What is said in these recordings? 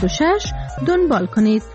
96 دنبال کنید.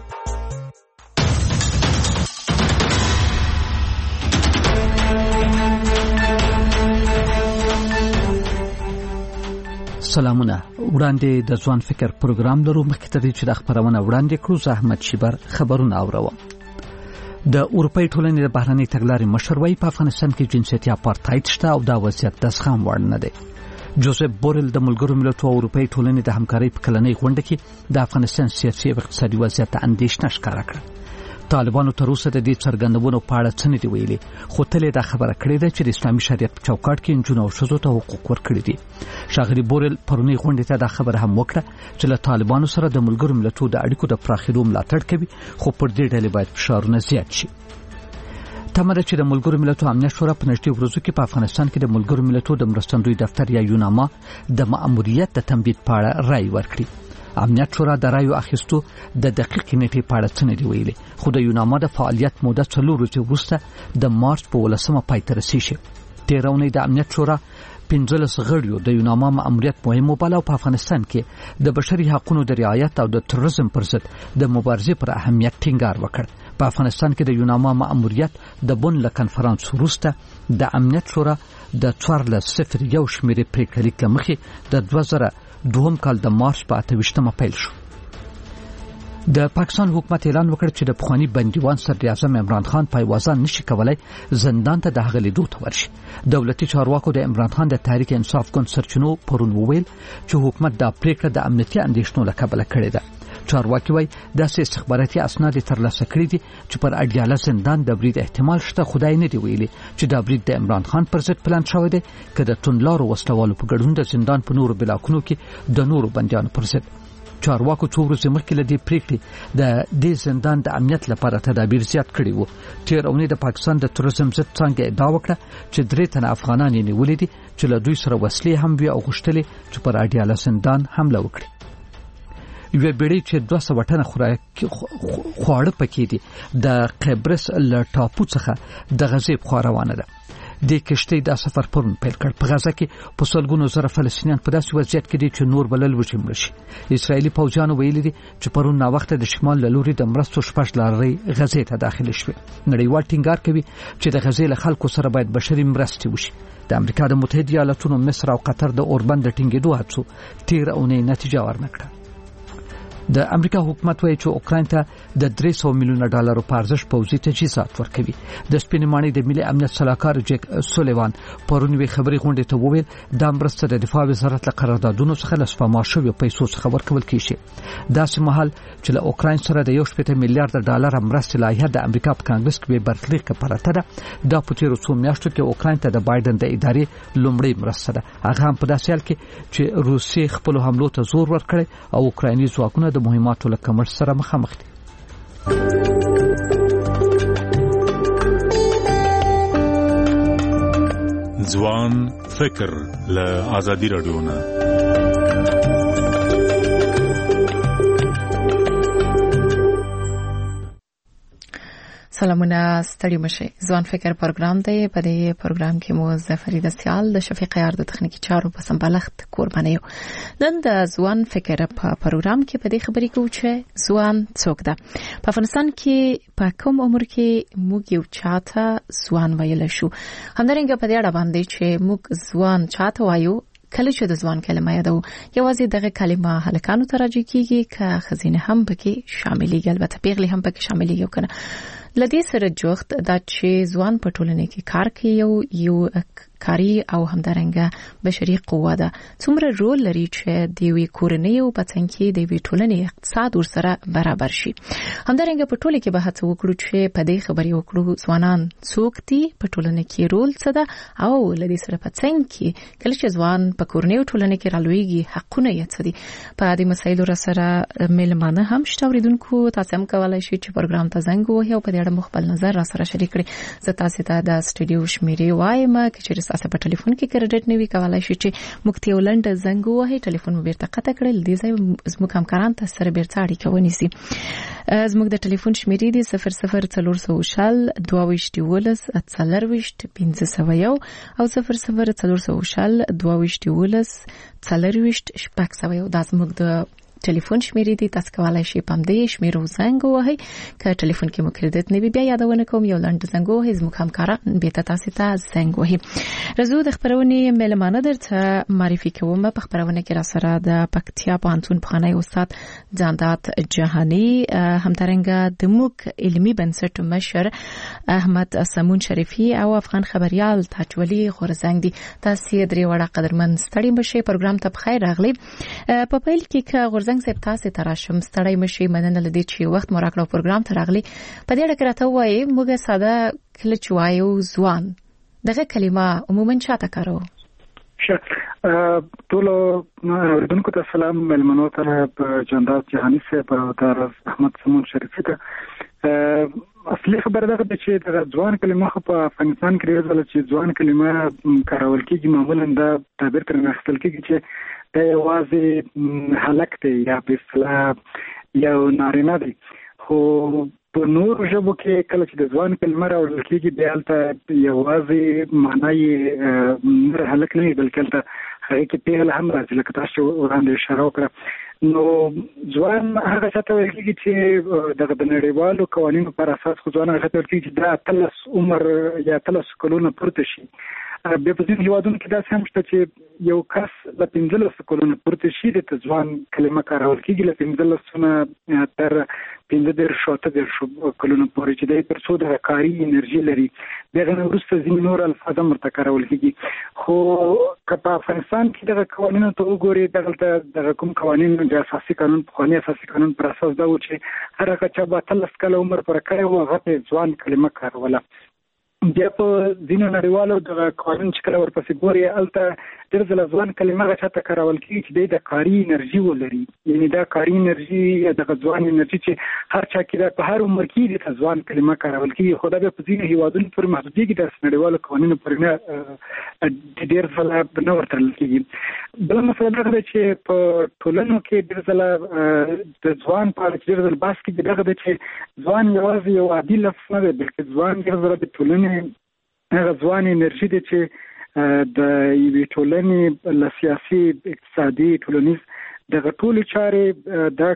سلامونه. وړاندې د ځوان فکر پروګرام لرو. مخکې ته چې د خبرونه وړاندې کړو زه احمد شیبر خبرونه اوروم. د اروپای ټولنې د بهرنۍ تګلارې مشر وايي په افغانستان کې جنسیتي اپارټایډ شته او دا وضعیت د زغم وړ نه دی. جوزف بورل د ملګرو ملتونو او اروپای ټولنې د همکارۍ په کلنۍ غونډه کې د افغانستان سیاسي او اقتصادي وضعیت ته اندېښنه ښکاره کړه. طالبانو تر اوسه د دې څرګندونو په اړه څه نه دی ویلي، خو تل دا خبره کړې ده چې د اسلامي شریعت په چوکاټ کې نجونو او ښځو ته حقوق ورکړي دي. ښاغلي بورل پرونی غونډې ته دا خبره هم وکړه چې له طالبانو سره د ملګرو ملتونو د اړیکو د پراخېدو ملاتړ کوي، خو پر دې ډلې باید فشارونه زیات شي. تمه ده چې د ملګرو ملتونو امنیت شورا په نږدې ورځو کې په افغانستان کې د ملګرو ملتونو د مرستندوی دفتر یا یوناما د مأموریت د تمدید په اړه رائے ورکړي. امنیت شورا د رایو اخیستو د دقیق نیټې په اړه څه نه دی ویلي، خو د یوناما د فعالیت موده 4 ورځې وروسته د مارچ په 18 پای ته رسیږي. تېره اونۍ د امنیت شورا 15 غړیو د یوناما مأموریت مهم وباله او په افغانستان کې د بشري حقوقو د رعایت او د تروریزم پر ضد د مبارزې پر اهمیت ټینګار وکړ. په افغانستان کې د یوناما مأموریت د بون له کنفرانس وروسته د امنیت شورا د 1401 شمیرې پریکړه لیک مخې د 2002 کال د مارچ په 28مه پیل شو. د پاکستان حکومت اعلان وکړ چې د پخوانی بندیوان صدراعظم عمران خان پایوازان نشي کولای زندان ته د هغه لیدو ته ورشي. دولتي چارواکو د عمران خان د تحریک انصاف ګوند سرچینو پرون وویل چې حکومت دا پریکړه د امنیتي اندېښنو له کبله کړې ده. چارواکي وایي داسې استخباراتي اسناد ترلاسه کړي دي چې پر اډیاله زندان د برید احتمال شته، خدای نه دی ویلي چې دا برید د عمران خان پر ضد پلان شوی دی که د توندلارو وسلوالو په ګډون د زندان په نورو بلاکونو کې د نورو بندیانو پر ضد. چارواکو 2 ورځې مخکې له دې پریکړې د دې زندان د امنیت لپاره تدابیر زیات کړي وو. تیر اونۍ د پاکستان د تروریزم ضد څانګې ادعا وکړه چې 3 تنه افغانان یې نیولې دي چې له دوی سره وسلې هم وي او غوښتلې چې پر اډیاله زندان حمله وکړي. یو بیړۍ چې 200 ټنه خواړه پکې دي د قبرس له ټاپو څخه د غزې په خوا روانه ده. د کشتۍ د سفر پرون پیل کړ. په غزه کې په سلګونو زره فلسطینیان په داسې وضعیت کې دي چې نور بلل وشمل شي. اسرایلی پوځیانو ویلي دي چې پرون نا وخت د شمال له لوري د مرستو 6 لارې غزې ته داخل شوه. نړیوال ټینګار کوي چې د غزې له خلکو سره باید بشري مرستې وشي. د امریکا د متحده ایالاتونو، مصر او قطر د اوربند د ټینګېدو هڅو تیر اونۍ نتیجه ورنکړه. د امریکا حکومت وایي چې اوکراین ته د $300 میلیون په ارزښت پوځي تجهیزات ورکوي. د سپینمانۍ د ملي امنیت صلاحکار جیک سولیوان پرون وی خبري غونډه ته وویل دا مرسته د دفاع وزارت له قراردادونو څخه له سپما شویو پیسو څخه ورکول کیږي. داسې مهال چې له اوکراین سره د $1 میلیارډ مرستې لایحه د امریکا په کانګرس کې به برخلیک پراته ده. دا په تیرو څو میاشتو کې اوکراین ته د بایدن د ادارې لومړی مرسته ده. هغه هم په داسې حال کې چې روسیې خپل حملو ته زور ورکړي او اوکرایني ځواکونه د مهماتو له کمښت سره مخامخ دي. ځوان فکر له آزادي رادیو نه. سلامونه، ستړي مشه. ځوان فکر پروګرام دی. په دې پروګرام کې مو ظفری د سیال د شفیق یار د تخنیکی چارو په سمبالښت قرباني یو. نن د ځوان فکر په پروګرام کې په دې خبرې کوو چې ځوان څوک ده. په افغانستان کې په کوم عمر کې موږ یو چاته ځوان ویل شو. همدارنګه په دې اړه باندې چې موږ ځوان چاته وایو کله چې د ځوان کلمه یادو یوازې دغه کلمه هلکانو ته راځي کیږي که خزینه هم پکې شاملېږي، البته پیغلې هم پکې شاملېږي کنه. لدې سره جوخت دا چې ځوان په ټولنه کې کار کوي یو کاری او همدارنګه بشري قوه ده. څومره رول لري چې د وی کورنۍ او پڅنګي د وی ټولنې اقتصاد ورسره برابر شي. همدارنګه په ټوله کې به هڅه وکړو چې په دې خبرې وکړو ځوانان څوک دي، په ټولنه کې رول څه ده او لدې سره پڅنګي کله چې ځوان په کورنۍ او ټولنه کې رالويږي حقونه یې څه دي. په دې مسایلو سره ملمانه هم شته. اوریدونکو تاسو هم کولای شئ چې پروګرام ته زنګ ووهئ او په دې اړه مخبل نظر را سره شریک کړئ. زه تاسو ته د استودیو شمیرې وایم چې تاسو په ټلیفون کې کریډټ نیوي کولای شئ چې موږ ته ولند زنګ ووهئ، ټلیفون مو بیرته قطع کړئ. دې ځای زموږ همکاران تاسو سره بیرته اړیکه ونیسي. زموږ د ټلیفون شمیرې دي 00400 22 1501 او 00400 22 دا زموږ د ټلیفون شمیرې دي، تاسو کولای شئ په دې شمیرو زنګ ووهئ. که ټلیفون کې مو کریډټ نه وي بیا یادونه کوم یو لنډ زنګ ووهئ، زموږ همکاران به تاسو ته زنګ ووهي. رزو د خبرونې ملمانه درته معرفي کوم. په خبرونه کې را سره د پکتیا پوهنتون پخوانی استاد جانداد جهانی، همدارنګه د موږ علمي بنسټ مشر احمد سمون شریفی او افغان خبريال تاجولي غورزنګ دي. تاسو درې وړه قدرمن ستړي مشه پروګرام ته بخیر راغلي. په پیل کې که غورزنګ صاحب تاسو ته راشم ستړي مشه مننه لدی چې وخت مو راکړو پروګرام ته راغلي. په دې اړه راته وایي موږ ساده کله چوایو ځوان دغه کلمه عموما چاته کارو؟ ټول اوریدونکو ته سلام، ملمنو ته جانداد جهانی صاحب او تر احمد سمون شریفی ته. اصلي خبره ده چې د ځوان کلمه په افغانستان کې راځي چې ځوان کلمه کارول کېږي، معمولا د تعبیر تر نخستل کېږي چې د یوازې هلک دی یا په اصطلاح یو نارینه دی. خو په نور ژبو کې کله چې د ځوان کلمه راوړل کېږي بیا هلته یوازې معنی نر هلک نه بلکې هلته هغه کې پیغله هم راځي، لکه تاسو وړاندې اشاره وکړه. نو ځوان هغه څه ته ویل کېږي چې د نړیوالو قوانینو پر اساس خو ځوان هغه ته ویل کېږي چې دا 13 عمر یا 13 کلونه پورته شي. بیا په ځینو هیوادونو کې داسې هم شته چې یو کس له 15 کلونو پورته شي د ځوان کلمه کارول کېږي، له 15 تر 15 کلونو پورې چې د تر څو د کاري انرژي لري. دغه وروسته ځینې نور الفاظ هم ورته کارول کېږي. خو که په افغانستان کې دغه قوانینو ته وګورئ، دغه کوم قوانین د اساسي قانون پخواني اساسي قانون پر اساس دا و چې هر هغه چا به 13 کاله عمر پوره کړی و هغه په ځوان کلمه کاروله. بیا په ځینو نړیوالو دغه قانون چې کله ورپسې ګوري هلته ډېر ځله ځوان کلمه هغه چاته کارول کېږي چې دی د کاري انرژي ولري، یعنې دا کاري انرژي یا دغه ځوان انرژي چې هر چا کې دا په هر عمر کې د ځوان کلمه کارول کېږي. خو دا بیا په ځینو هیوادونو پورې محدودېږي، داسې نړیوالو قوانینو پورې نه ډېر ځله نه ورتړل کېږي. بله مسله دغه ده چې په ټولنو کې ډېر ځله د ځوان په اړه چې ډېر ځله بحث کېږي دغه ده چې ځوان یوازې یو عادي لفظ نه دی، بلکې ځوان ډېر ځله د ټولنې هغه ځوان انرژي دی چې د یوې ټولنې له سیاسي، اقتصادي، ټولنیز دغه ټولې چارې دا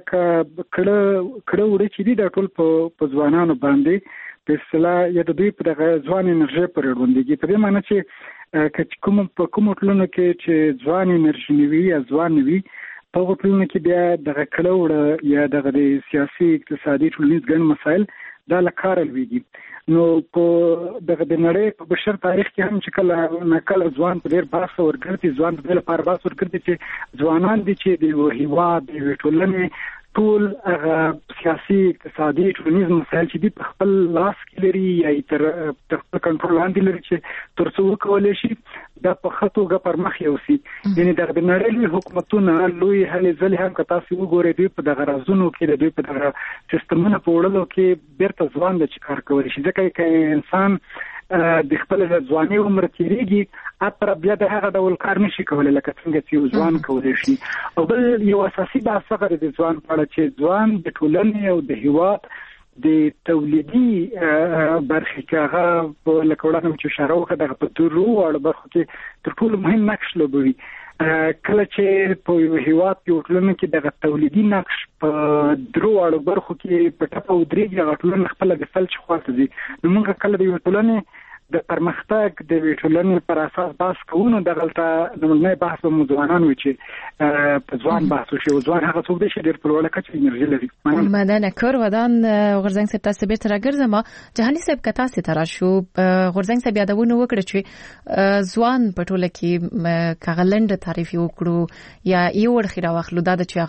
کړه وړه چې دي دا ټول په ځوانانو باندې په اصطلاح یا د دوی په دغه ځوان انرژي پورې اړوندېږي. په دې معنی چې په کومو ټولنو کې چې ځوان انرژي نه وي یا ځوان نه وي په هغو ټولنو کې بیا دغه کړه وړه یا دغه د سیاسي، اقتصادي، ټولنیز ګڼ مسایل دا له کاره لوېږي. نو په دغه د نړۍ په بشر تاریخ کې هم چې کله ناکله ځوان په ډېر بحث ورګرځي، ځوان په دې لپاره بحث ورګرځي چې ځوانان دي چې د یو هېواد د یوې ټولنې ټول هغه سیاسي، اقتصادي، ټولنیز مسایل چې دي په خپل لاس کې لري یا تر خپل کنټرول لاندې لري چې تر څو وکولی شي دا په ښه توګه پر مخ یوسي. یعنې دغه د نړۍ لوی حکومتونه، لوی هلې ځلې هم که تاسو وګورئ دوی په دغه رازونو کې د دوی په دغه سیستمونو په وړلو کې بیرته ځوان دی چې کار کولی شي. ځکه که انسان د خپل ځواني عمر تیریږي اتر بیا د هغه ډول کار نشي کولی لکه څنګه چې یو ځوان کولی شي. او بل یو اساسي بحث هغه د ځوان په اړه چې ځوان د ټولنې او د هېواد د تولیدي برخې کې هغه لکه وړاندې چې اشاره وکړه دغه په درو واړو برخو کې تر ټولو مهم نقش لوبوي. کله چې په یو هېواد کې ټولنه کې دغه تولیدي نقش په درو واړو برخو کې په ټپه ودرېږي، هغه ټولنه خپله د فلج خواته ځي. نو موږ کله د یوې ټولنې د پرمختګ د یوې ټولنې پر اساس بحث کوو نو دغلته لومړنی بحث به مو ځوانان وي چې په ځوان بحث وشي. او ځوان هغه څوک دی چې ډېر په لوړه کچه انرژي لري. مننه کور ودان غورزنګ صاحب تاسو بیرته راګرځم. جهاني صاحب که تاسو ته راشو، غورزنګ صاحب یادونه وکړه چې ځوان په ټوله کې کاغلند تعریف وکړو یا یو ورخي راوخلو دا چې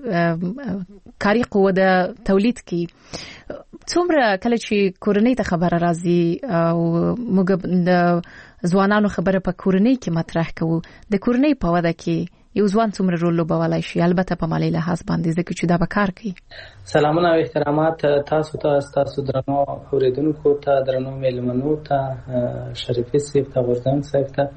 هغه کاري قوه د تولید کې څومره کله چې کورنۍ ته خبره راځي او موږ د ځوانانو خبره په کورنۍ کې مطرح کوو، د کورنۍ په وده کې یو ځوان څومره رول لوبولای شي، البته په مالي لحاظ باندې ځکه چې دا به کار کوي. سلامونه او احترامات تاسو درنو اوریدونکو ته، درنو مېلمنو ته، شریفي صاحب ته، غورزنګ صاحب ته.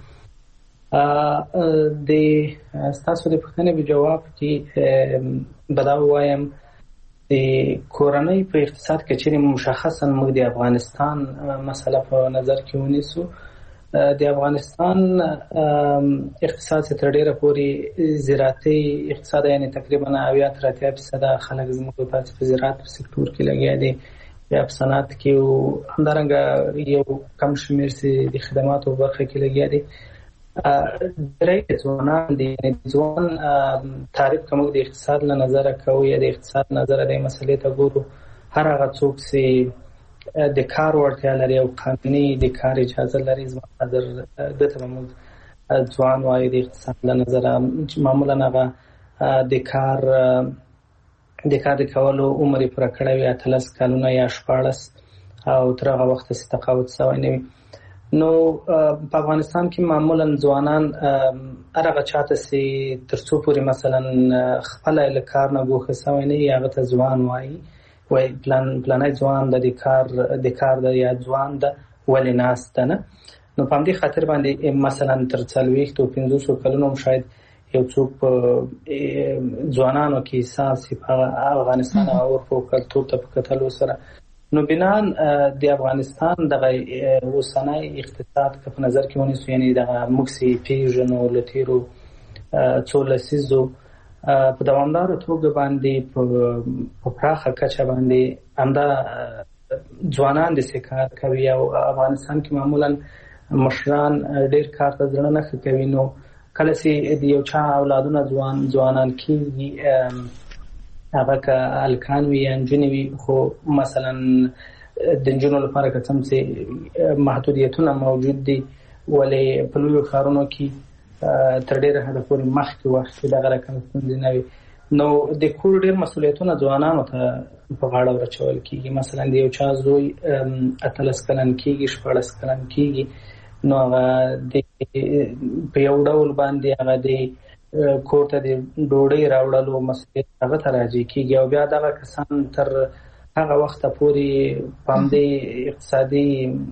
د تاسو د پوښتنې په جواب کې به دا ووایم د کورنۍ په اقتصاد کې چې مشخصا موږ د افغانستان مسله په نظر کې ونیسو، د افغانستان اقتصاد تر ډیره پورې زراعتي اقتصاد یعنی تقریبا 80-83% خلک زموږ په زراعت په سکتور کې لګیا دي یا په صنعت کې او همدارنګه یو کم شمیر سي د خدماتو برخه کې لګیا دي. درې ځوانان دي ځوان تعریف کوم د اقتصاد له نظر کوي یا د اقتصاد نظر د مسلې ته ګورو. هر هغه څوک چې د کار وړتیا لري او قانوني د کار اجازه لري زما نظر دته موږ ځوان وایي د اقتصاد له نظر معمولا هغه د کار د کولو عمر پر کړه وي 13 کلونه یا 14 او تر هغه وخت چې تقاعد شوی نه وي. نو په افغانستان کې معمولا ځوانان هغه چاته چې ترڅو پورې مثلا خپل له کار نه ګوښه شوی نه هغه ته ځوان وایي وای پلان ځوان د کار د یا ځوان د ولې ناست نه. نو په دې خاطر باندې مثلا تر 40 او 50 کلونو شاید یو څوک ځوانانو کې احساس په افغانستان او په کلتور ته کتلو سره نو بنان د افغانستان د اوسنۍ اقتصاد په نظر کې ونیسو یعنی د مکسي پیژنو لتیرو څولسیزو په دوامدار توګه باندې په پراخه کچه باندې امدا ځوانان د سکار کوي او افغانستان کې معمولا مشران ډېر کار ته ځنه نه کوي. نو کله چې د یو چا اولادونه ځوانان کېږي هغه که الکان وي یا نجونې وي خو مثلا د نجونو لپاره که څه چې محدودیتونه موجود دي ولې په لویو ښارونو کې تر ډېره حده پورې مخکې وخت دغه رقم ستونزې نه وي. نو د کور ډېر مسؤلیتونه ځوانانو ته په غاړه ورچول کېږي. مثلا د یو چا زوی 18 کلن کېږي 14 کلن کېږي نو هغه په یو ډول باندې هغه د کور ته د ډوډۍ راوړلو مسؤلیت هغه ته راځي کېږي او بیا دغه کسان تر هغه وخته پورې په همدې اقتصادي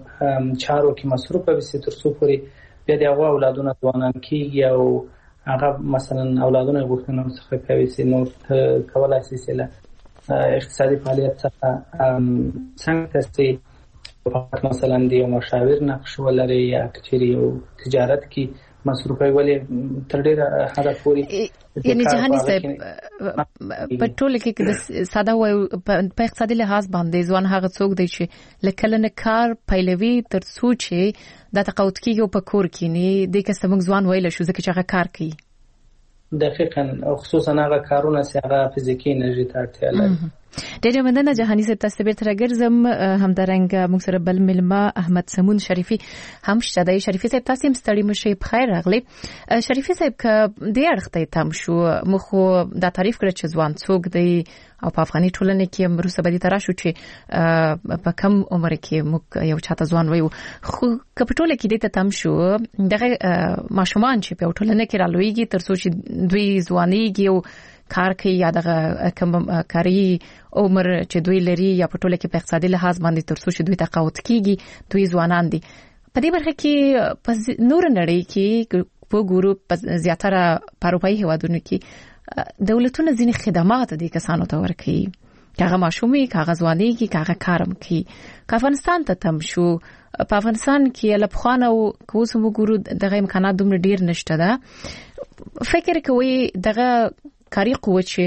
چارو کې مصروف وي تر څو پورې بیا د هغه اولادونه ځوانان کېږي او هغه مثلا اولادونه غوښتنه څخه کوي چې نور کولای شي چې له اقتصادي فعالیت څخه څنګه چې مثلا د یو مشاور نقش ولري یا کچېري او تجارت کې مصروف وي ولې تر ډېره حده پورې یعنی جهاني صاحب په ټول کې د ساده وای په اقتصادي لحاظ باندې ځوان هغه څوک دی چې لکه نه کار پیلوي تر څو چې د تقاعد کېږي په کور کې نه د کسمګ ځوان ویل شو ځکه چې هغه کار کوي دقیقاً خصوصا هغه کارونه چې هغه فزیکي انرژي ته اړتیا لري. ډېر مننه جهاني صاحب تاسو به ترګرزم همدارنګ موږ سره بل ملما احمد سمون شریفي هم شته. شریفي صاحب تاسو هم ستړي مشه بخیر راغلی. شریفي صاحب ک د اړخته تم شو مخ دا تعریف کړ چې ځوان څوک دی او په افغاني ټولنه کې مروسه بدی تر شو چې په کم عمر کې موږ یو چاته ځوان وایو خو کپټوله کې د تم شو دغه ماشومان چې په ټولنه کې رالويږي تر څو چې دوی ځوانيږي او کار کوي یا دغه کم کاری عمر چې دوی لري یا په ټوله کې په اقتصادي لحاظ باندې تر څو چې دوی تقاعد کیږي دوی ځوانان دي. په دې برخه کې په نور نړۍ کې په ګورو په زیاتره پاروپایي هوادونو کې دولتونه ځینې خدمات دي کسانو ته ورکوي کاغه ماشومي کاغه ځواني کې کاغه کارم کې افغانستان ته تم شو. په افغانستان کې لپخانه او کوسمو ګورو دغه امکانات دومره ډیر نشته ده. فکر کوي دغه کاری قوت چې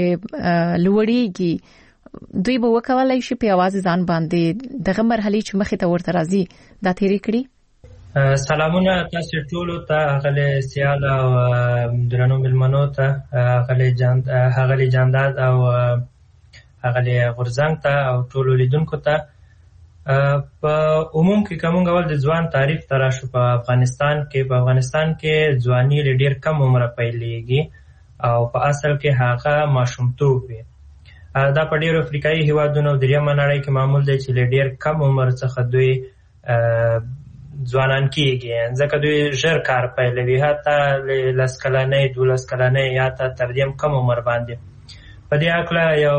لوړیږي دوی به وکولای شي په आवाज ځان باندې دغه مرحله چې مخې ته ورته راځي دا تیری کړی. سلامونه تاسو ټولو ته غلې سیال او درنو ملمنو ته غلې جانداد او غلې غرزنګ ته او ټولو لیدونکو ته. په عموم کې کوم غول د ځوان تعریف ترا شو په افغانستان کې ځواني ډېر کم عمر پیلېږي او په اصل کې هغه ماشومتوب وي. دا په ډېرو افریقایي هیوادونو د دریمه نړۍ کې معمول دی چې ډېر کم عمر څخه دوی ځوانان کېږي ځکه دوی ژر کار پیلوي حتی 10 کلنۍ 12 کلنۍ یا تر دې کم عمر باندې. په دې اړه یو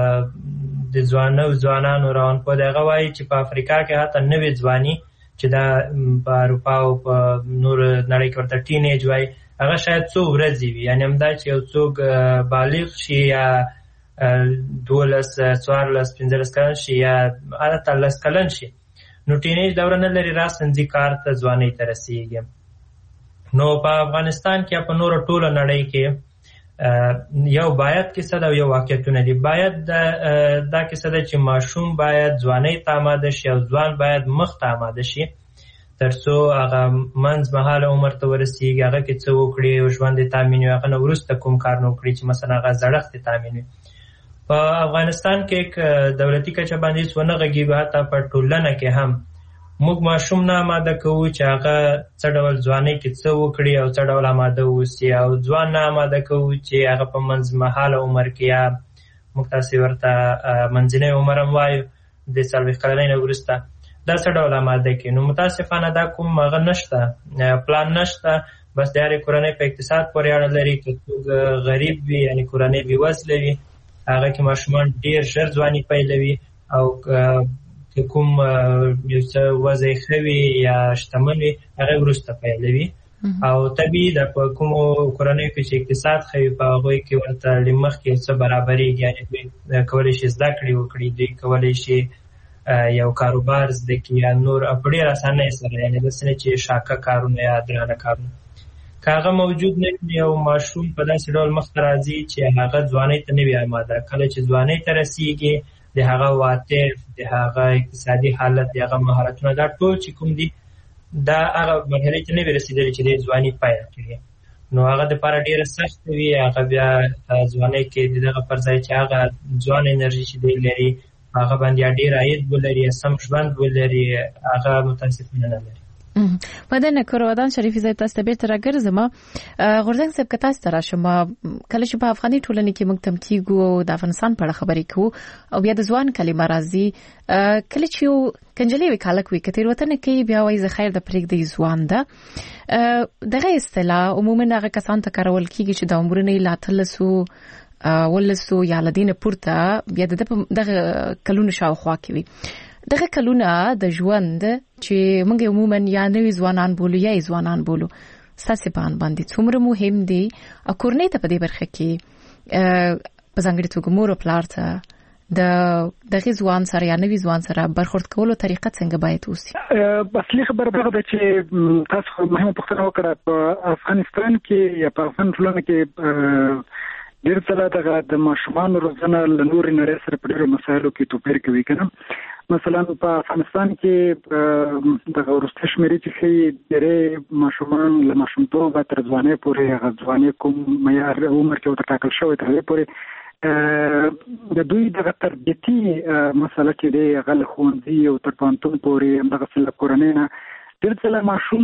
د ځوانانو روان په دغه وایي چې په افریقا کې حتی نوې ځواني چې دا په اروپا او په نور نړۍ کې ورته ټینیج وایي هغه شاید 2 ورځې وي یعنی همدا چې یو څوک بالغ شي یا 12 14 15 کلن شي یا حتی 10 کلن شي نو ټینیج دوره نه لري راسنځي کار ته ځوانۍ ته رسیږي. نو په افغانستان کې په نور ټوله نړۍ کې یو باید کیسه ده او یو واقعیتونه دي. باید دا کیسه ده چې ماشوم باید ځوانۍ ته آماده شي او ځوان باید مخ ته آماده شي ترڅو هغه منځ مهاله عمر ته ورسیږي، هغه کې څه وکړي او ژوند یې تامین وي، هغه نه وروسته کوم کار نه وکړي چې مثلا هغه زړښت یې تامین وي. په افغانستان کې دولتي کچه باندې هېڅ ونه غږېږو، حتی په ټولنه کې هم موږ ماشوم نه آماده کوو چې هغه څه ډول ځوانۍ کې څه وکړي او څه ډول آماده اوسي، او ځوان نه آماده کوو چې هغه په منځ مهاله عمر کې یا موږ تاسې ورته منځنی عمر هم وایو د 40 کلنۍ نه وروسته دا څه ډول آماده کړي. نو متاسفانه دا کوم هغه نشته، پلان نشته. بس د هرې کورنۍ په اقتصاد پورې اړه لري. که څوک غریب وي یعنې کورنۍ بېوزله وي هغه کې ماشومان ډېر ژر ځواني پیلوي، او که کوم یو څه وضع ښه وي یا شتمن وي هغه وروسته پیلوي. او طبیعي ده په کومو کورنیو کې چې اقتصاد ښه وي په هغوی کې ورته له مخکې یو څه برابرېږي، یعنې دوی کولی شي زده کړې وکړي، دوی کولی شي یو کاروبار زده کړي یا نور په ډېر اسانۍ سره، یعنې داسې نه چې شاکه کارونه یا درانه کارونه. که هغه موجود نه وي یو ماشوم په داسې ډول مخته راځي چې هغه ځوانۍ ته نه وي آماده. کله چې ځوانۍ ته رسیږي د هغه عواطف، د هغه اقتصادي حالت، د هغه مهارتونه دا ټول چې کوم دي دا هغه مرحلې ته نه وي رسېدلي چې د ځواني پیل کړي. نو هغه دپاره ډېره سخته وي. هغه بیا ځوانۍ کې د دغه پر ځای چې هغه ځوان انرژي چې دی لري هغه باندې یا ډېر عاید ولري یا سم ژوند ولري هغه متاسفانه نه لري. مدنه کروادان شریفي صاحب تاسو ته بیرته راګرځم. غورځنګ صاحب که تاسو ته راشم کله چې په افغاني ټولنه کې موږ تم کېږو او د افغانستان په اړه خبرې کوو او بیا د ځوان کلمه راځي، کله چې یو کنجلې وي کالک وي که تېروتنه کوي بیا وایي زه خیر د پرېږدئ ځوان ده. دغه اصطلاح عموما هغه کسانو ته کارول کېږي چې د عمرونه یې له 18 یا له دې نه پورته بیا دغه کلونو شاوخوا کې وي. دغه کلونه د ژوند چې موږ عموما یا نوي ځوانان بولو یا ځوانان بولو ستاسې په اند باندې څومره مهم دي او کورنۍ ته په دې برخه کې په ځانګړې توګه مور او پلار ته د دغه ځوان سره یا نوي ځوان سره برخورد کولو طریقه څنګه باید اوسي؟ اصلي خبره دا ده چې تاسو مهمه پوښتنه وکړه. په افغانستان کې یا په افغان ټولنه کې ډېر ځله د ماشومانو روزنه له نورې نړۍ سره په ډېرو مسایلو کې توپیر کوي که نه. مثلا په افغانستان کې دغه وروستۍ شمېرې چې ښیي ډېری ماشومان له ماشومتوبه تر ځوانۍ پورې هغه ځوانۍ کوم معیار عمر چې ورته ټاکل شوی تر هغې پورې د دوی دغه تربیتي مسله چې دی هغه له ښوونځي او تر پوهنتون پورې همدغسې له کورنۍ نه ډېر ځله ماشوم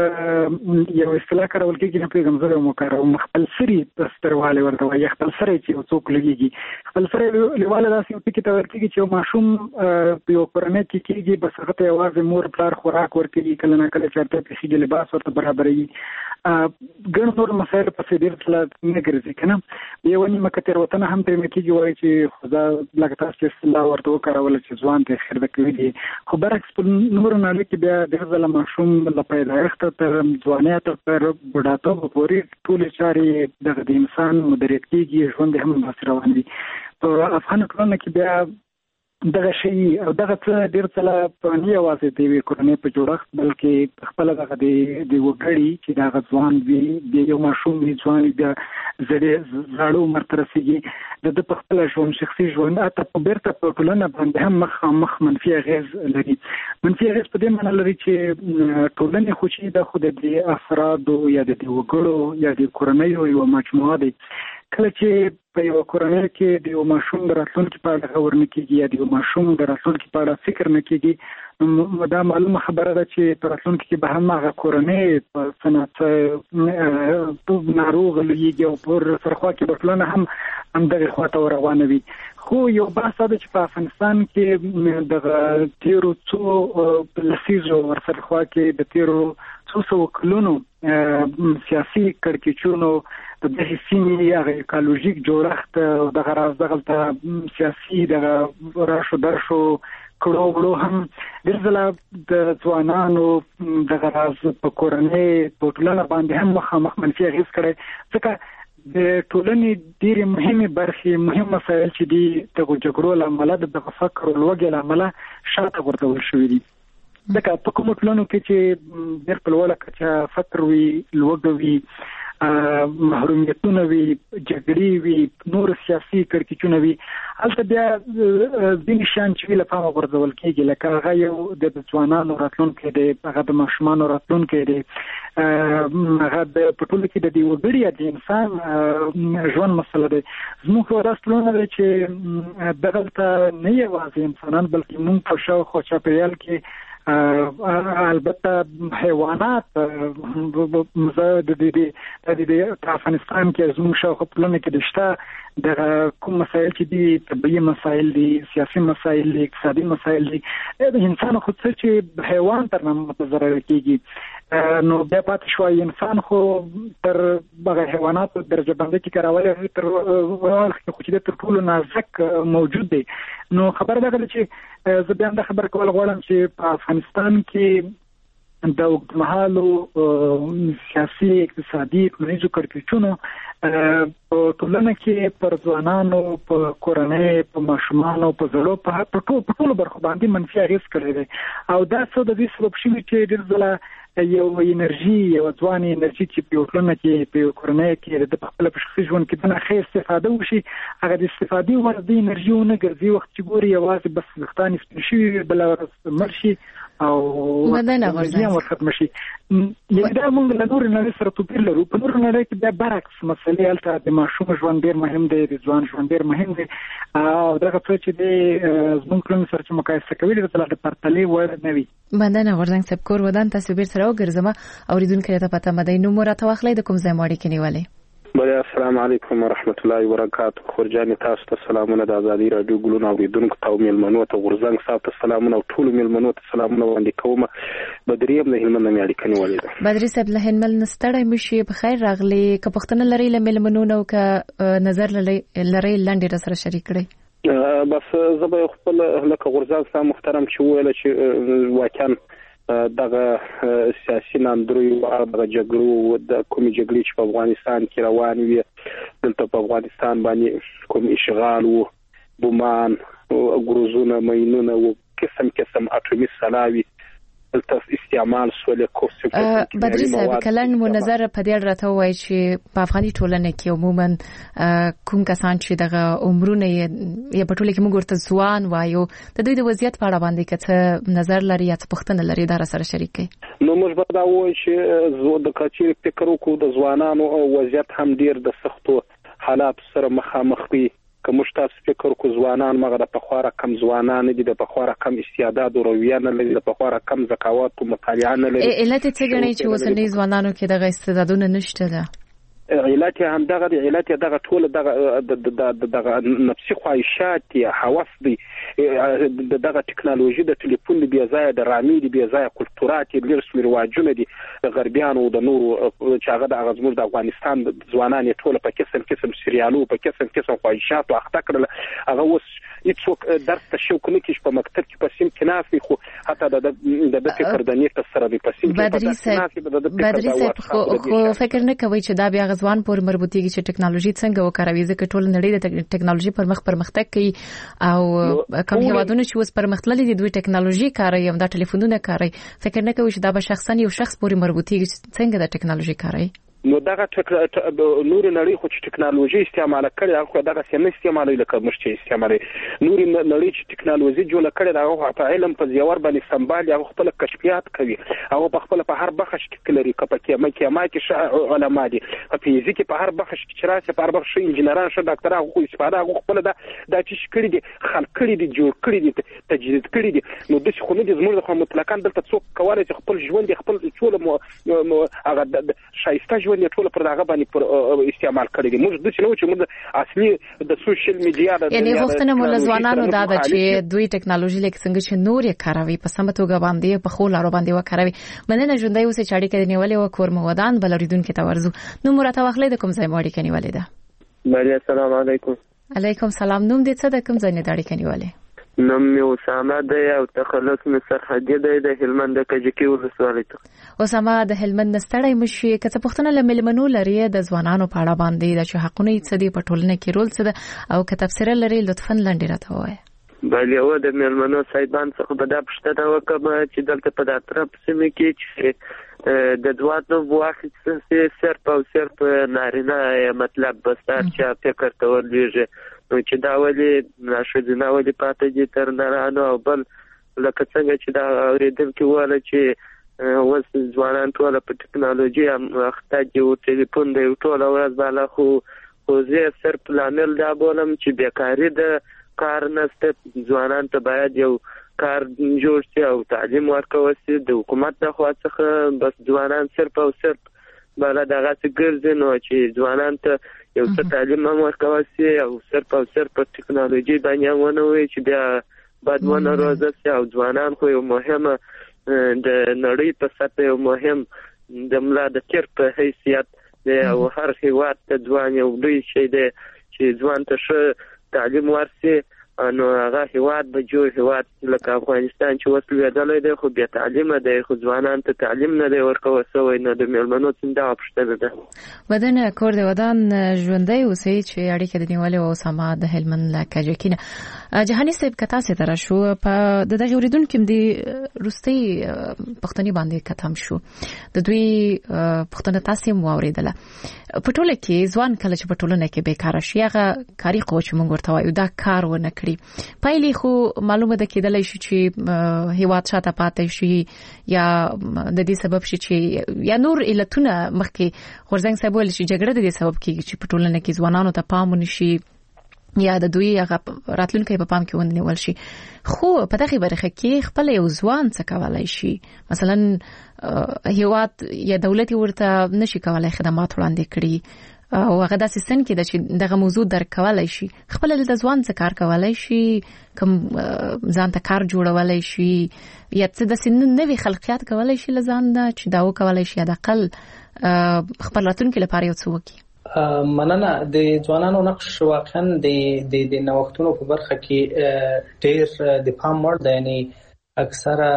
یو اصطلاح کارول کېږي، نه پوهېږم زه به وکاروم، خپلسري ستروالی ورته وایي. خپلسری چې یو څوک لګېږي، خپلسری لیواله داسې یو ټکي ته ویل کېږي چې یو ماشوم په یو کورنۍ کې کېږي، بس هغه ته یوازې مور پلار خوراک ورکوي، کله نه کله چې ورته پېښېږي لباس ورته برابروي، ګڼ نور مسایل پسې ډېر ځله نه ګرځي که نه. یوه نیمه که تېروتنه هم پرې کېږي وایي چې خو دا لکه تاسو چې اصطلاح ورته وکاروله چې ځوان ته خیر ده کوي دي، خو برعکس په نورو نړۍ کې بیا ډېر ځله ماشوم له پیدایښته تر ځوانۍ تر بوډاتوبه پورې ټولې چارې دغه د انسان مدیریت کېږي، ژوند یې هم همداسې روان وي. په افغان ټولنه کې بیا دغه شی او دغه څه ډېر ځله نه یوازې د یوې کورنۍ په جوړښت بلکې خپله دغه د وګړي چې دغه ځوان وي، یو ماشوم وي، ځوان وي، بیا زاړه عمر ته رسېږي، د ده په خپله ژوند شخصي ژوند حتی بیرته په ټولنه باندې هم مخامخ منفي اغېز لري. منفي اغېز په دې معنی لري چې ټولنې خو چې دا خو د دې افرادو یا د دې وګړو یا د کورنیو یوه مجموعه دی. کله چې په یو کورنۍ کې د یو ماشوم د راتلونکي په اړه خبر نه کېږي یا د یو ماشوم د راتلونکي په اړه فکر نه کېږي، دا معلومه خبره ده چې په راتلونکي کې به هم هغه کورنۍ په صنعت ناروغ لویږي او پر سرخوا کې به ټولنه هم همدغې خوا ته روانه وي. خو یو بحث دا چې په افغانستان کې دغه تېرو څو لسیزو ورسره خوا کې د تېرو څو سوو کلونو سیاسي کړکېچونو د دغې سیمې هغه ایکالوژیک جوړښت دغه راز دغلته سیاسي دغه راشو درشو کړو وړو هم ډېر ځله د ځوانانو دغه راز په کورنۍ په ټولنه باندې هم مخامخ منفي اغېز کړی، ځکه د ټولنې ډېرې مهمې برخې مهم مسایل چې دي دغو جګړو له امله د دغه فقر او لوږې له امله شاته غورځول شوي دي. ځکه په کوم ټولنو کې چې ډېر په لوړه کچه فقر وي، لوږه وي، محرومیتونه وي، جګړې وي، نور سیاسي کړکېچونه وي، هلته بیا ځینې شیان چې وي له پامه غورځول کېږي، لکه هغه یو د ځوانانو راتلونکی دی، هغه د ماشومانو راتلونکی دی، هغه په ټولو کې د دې وګړي یا د انسان ژوند مسله دی. زموږ داسې ټولنه ده چې دغلته نه یوازې انسانان بلکې موږ په شاوخوا چاپېریال کې البته حیوانات د افغانستان کې زموږ شاوخوا ټولنه کې شته د کوم مسایل چې دي، طبیعي مسایل دي، سیاسي مسایل دي، اقتصادي مسایل دي، د انسان خو څه چې حیوان تر نه متضرر کېږي، نو بیا پاتې شوی انسان خو تر هغه حیواناتو درجه بندي کې کراولی تر خو چې تر ټولو نازک موجود دی. نو خبر ده چې زه بیا دا خبر کول غواړم چې په افغانستان کې د اوږدمهالو سیاسي، اقتصادي، ټولنیزو کړکېچونو په ټولنه کې پر ځوانانو، په کورنۍ، په ماشومانو، په زړو، په ټولو برخو باندې منفي اغېز کړی دی. او دا څه د دې سبب شوي چې ډېر ځله یو انرژي، یو ځواني انرژي چې په یو ټولنه کې، په یو کورنۍ کې د خپل په شخصي ژوند کې د ښه استفاده وشي، هغه د استفادې وړ د انرژي ونه ګرځي. وخت چې ګوري یوازې بس وختان سپین شي، بل ورځ مړ شي او بدن غورځي ختم شي. یعنې دا موږ له نورو نړۍ سره توپیر لرو. په نورو نړۍ کې بیا برعکس مسلې، هلته د ماشوم ژوند ډېر مهم دی، د ځوان ژوند ډېر مهم دی، او دغه څه چې دی زموږ ټولنې سره چې مقایسه کوي د پرتلې وړ نه وي. مننه غورځنګ صاحب، کور ودان تاسو بیر سره وګرځم. اوریدونکو ته پته مده نو مرته واخلې د کوم ځای ماړي کې نیولې. بله السلام علیکم ورحمت الله وبرکاته. خورجان تاسو ته سلامونه، د ازادي رادیو ګلونه اوریدونکو ته او میلمنو ته غورځنګ صاحب ته سلامونه او ټول میلمنو ته سلامونه وړاندې کوم. بدریم د هلمند نه اړیکه نیولې ده. بدري صاحب له هلمند نستړی مشي، په خیر راغلی. که پښتنه لري له میلمنو نو که نظر لري لاندې را سره شریک کړئ. بس زه به خپل لکه غورځنګ صاحب محترم چې ویل چې واقعا دغه سیاسي ناندروي او دغه جګړو د کومې جګړې چې په افغانستان کې روان وي، دلته په افغانستان باندې کوم اشغال وو، بومان، ګروزونه، ماینونه او قسم اټومي سلاوي دلته استعمال سول. بدري صاحب کلن مو نظر په دې اړه راته وایي چې په افغاني ټولنه کې عموما کوم کسان چې دغه عمرونه یې په ټوله کې موږ ورته ځوان وایو، د دوی د وضعیت په اړه باندې که نظر لري یا پوښتنه لري دا سره شریک کړئ. نو موږ به دا وایو چې د کچې فکر وکړو د ځوانانو وضعیت هم ډیر د سختو حالات سره مخامخ وي. که موږ تاسو فکر کو ځوانان مغه د پخواره کم ځوانان دي، د پخواره کم استعداد او رویه نه لري، د پخواره کم ذکاوت او مطالعه نه لري. علت څه غني چې وسنۍ ځوانانو کې دغه استعدادونه نشته ده؟ علت هم دغه ټول دغه نفسي خواهشات یا هوس دي، دغه ټکنالوژي د ټلیفون د بیځای د رامي د بیځای کلتورات د رسمي رواجونه دي غربیانو د نورو چې هغه د غزمور د افغانستان ځوانان ټول په قسم سریالو په قسم خواهشات او اخته کړل. هغه اوس هیڅوک درس ته شوق نه کیږي په مکتب کې پسیم کې نافي، خو حتی د فکر د نیت سره د پسیم کې بدري صاحب خو فکر نه کوي چې دا بیا ځوان پورې مربوطيږي چې ټکنالوژي څنګه وکاروي، ځکه ټول نړۍ د ټکنالوژي پرمختګ کوي او کوم هیوادونه چې اوس پرمختللي دي دوی ټکنالوژي کاروي، هم دا ټلیفونونه کاروي. فکر نه کوي چې دا به شخصا یو شخص پورې مربوطيږي څنګه د ټکنالوژي کاروي. نو دغه نور نړۍ خو چې ټکنالوژي استعمال کړي هغه دغه سم استعمالوي لکه موږ چې استعمالوي. نور نړۍ چې ټکنالوژي جوړه کړي هغه په علم په زیور باندې سمبال هغه خپل کشفیات کوي، هغه په خپل په هر بخش کې لري، کپکه کې علما دي، په فزیک په هر بخش کې چرته په هر بخش انجنیران شو ډاکټر هغه استفاده هغه خپل د چې کړي دي، خلق کړي دي، جوړ کړي دي، تجدید کړي دي. نو د څه خو نه دي زموږ خو مطلقاً دلته څوک کوي چې خپل ژوند خپل ټول هغه شایسته ژوند ټول پر هغه باندې پر استعمال کړی دي. موږ د څه نو چې موږ اصلي د سوشل میډیا د یعنی غوښتنه مول ځوانانو دا د چې دوی ټکنالوژي لکه څنګه چې نور یې کاروي په سمه توګه باندې په خو لارو باندې وکاروي. مننه ژوندۍ اوسې چاړي کې نیولې او کور مودان بلریدون کې تورزو نو مرته واخلې د کوم ځای ماړي کې نیولې ده. بله السلام علیکم. علیکم سلام. نوم دې څه د کوم ځای نه داړي کې نیولې؟ نوم مې اسامه دی او تخلص مې سرحدي دی د هلمند د کجکي ولسوالۍ ته. اسامه د هلمند نستړی مشي که څه پوښتنه لملمنو لري د ځوانانو په اړه باندې د چې حقونه یې څه دي په ټولنه کې رول څه ده او که تفسیر لري لطفاً لاندې راته وایي. بل یو د مېلمنو صاحبان څخه به دا پوښتنه وکړم چې دلته په اطراف سیمه کې چې د دواتنو واخیستل صرف او صرف نارینه مطلب بستر چې فکر کول لږه نو چې دا ولې ناشوزنه ولې پاتې دي تر نارانو او بل لکه څنګه چې دا اوریدونکي واله چې اوس ځوانان ټول په ټکنالوژي اخته دي او ټلیفون دی ټول ورځ بالا خو زه صرف لامل دا بولم چې بیکاری د کار نشته ځوانان ته باید یو کار جوړ شي او تعلیم ورکول شي د حکومت د خوا څخه بس ځوانان صرف او صرف بالا دغه څه ګرځي نو چې ځوانان ته یو څه تعلیم هم ورکول شي او صرف او صرف په ټکنالوژي باندې ونه وي چې بیا بدونه روزه شي او ځوانان خو یو مهمه د نړۍ په سطح یو مهم د ملا د تیر په حیثیت دی او هر هیواد ته ځوان یو لوی شی دی چې ځوان ته ښه تعلیم ورسي نو هغه هیواد به جوړ هیواد لکه افغانستان چې اوس لویدلی دی خو بیا تعلیمه دی خو ځوانان ته تعلیم نه دی ورکول شوی نو د مېلمنو څنګه پوښتنه ده ودان کور د ودان ژوندۍ اوسئ چې اړیکه د نیولې او سما د هلمند له کجکینه جهاني صاحب کتا سي تر شو په د دغه اوریدونکو د روستي پښتني باندې کتم شو د دوی پښتنه تاسو مو اوریدله په ټوله کې ځوان کله چې په ټولنه کې بیکاره شي هغه کاری قوت چې موږ ورته وایو دا کار ونه کړي پایلې خو معلومه ده کېدلای شي چې هیواد شاته پاتې شي یا د دې سبب شي چې یا نور علتونه مخکې غورځنګ صاحب ول شي جګړه د دې سبب کېږي چې په ټولنه کې ځوانانو ته پام ونشي یا د دوی هغه راتلونکي په پام کې ونیول شي خو په دغه برخه کې خپل یو ځوان څه کولای شي مثلا هیواد یا دولت ورته نشي کولای خدمات وړاندې کړي او هغه د سیستم کې د دغه موضوع درک کولای شي خپل د ځوان څخه کار کولای شي کوم ځان ته کار جوړولای شي یا څه د سن نوې خلقیات کولای شي لزان دا چې دا وکولای شي د اقل خپل راتلونکي لپاره یو څه وکړي مننه د ځوانانو نقش واقعا د نوښتونو په برخه کې ډېر د پام وړ دی یعنی اکثره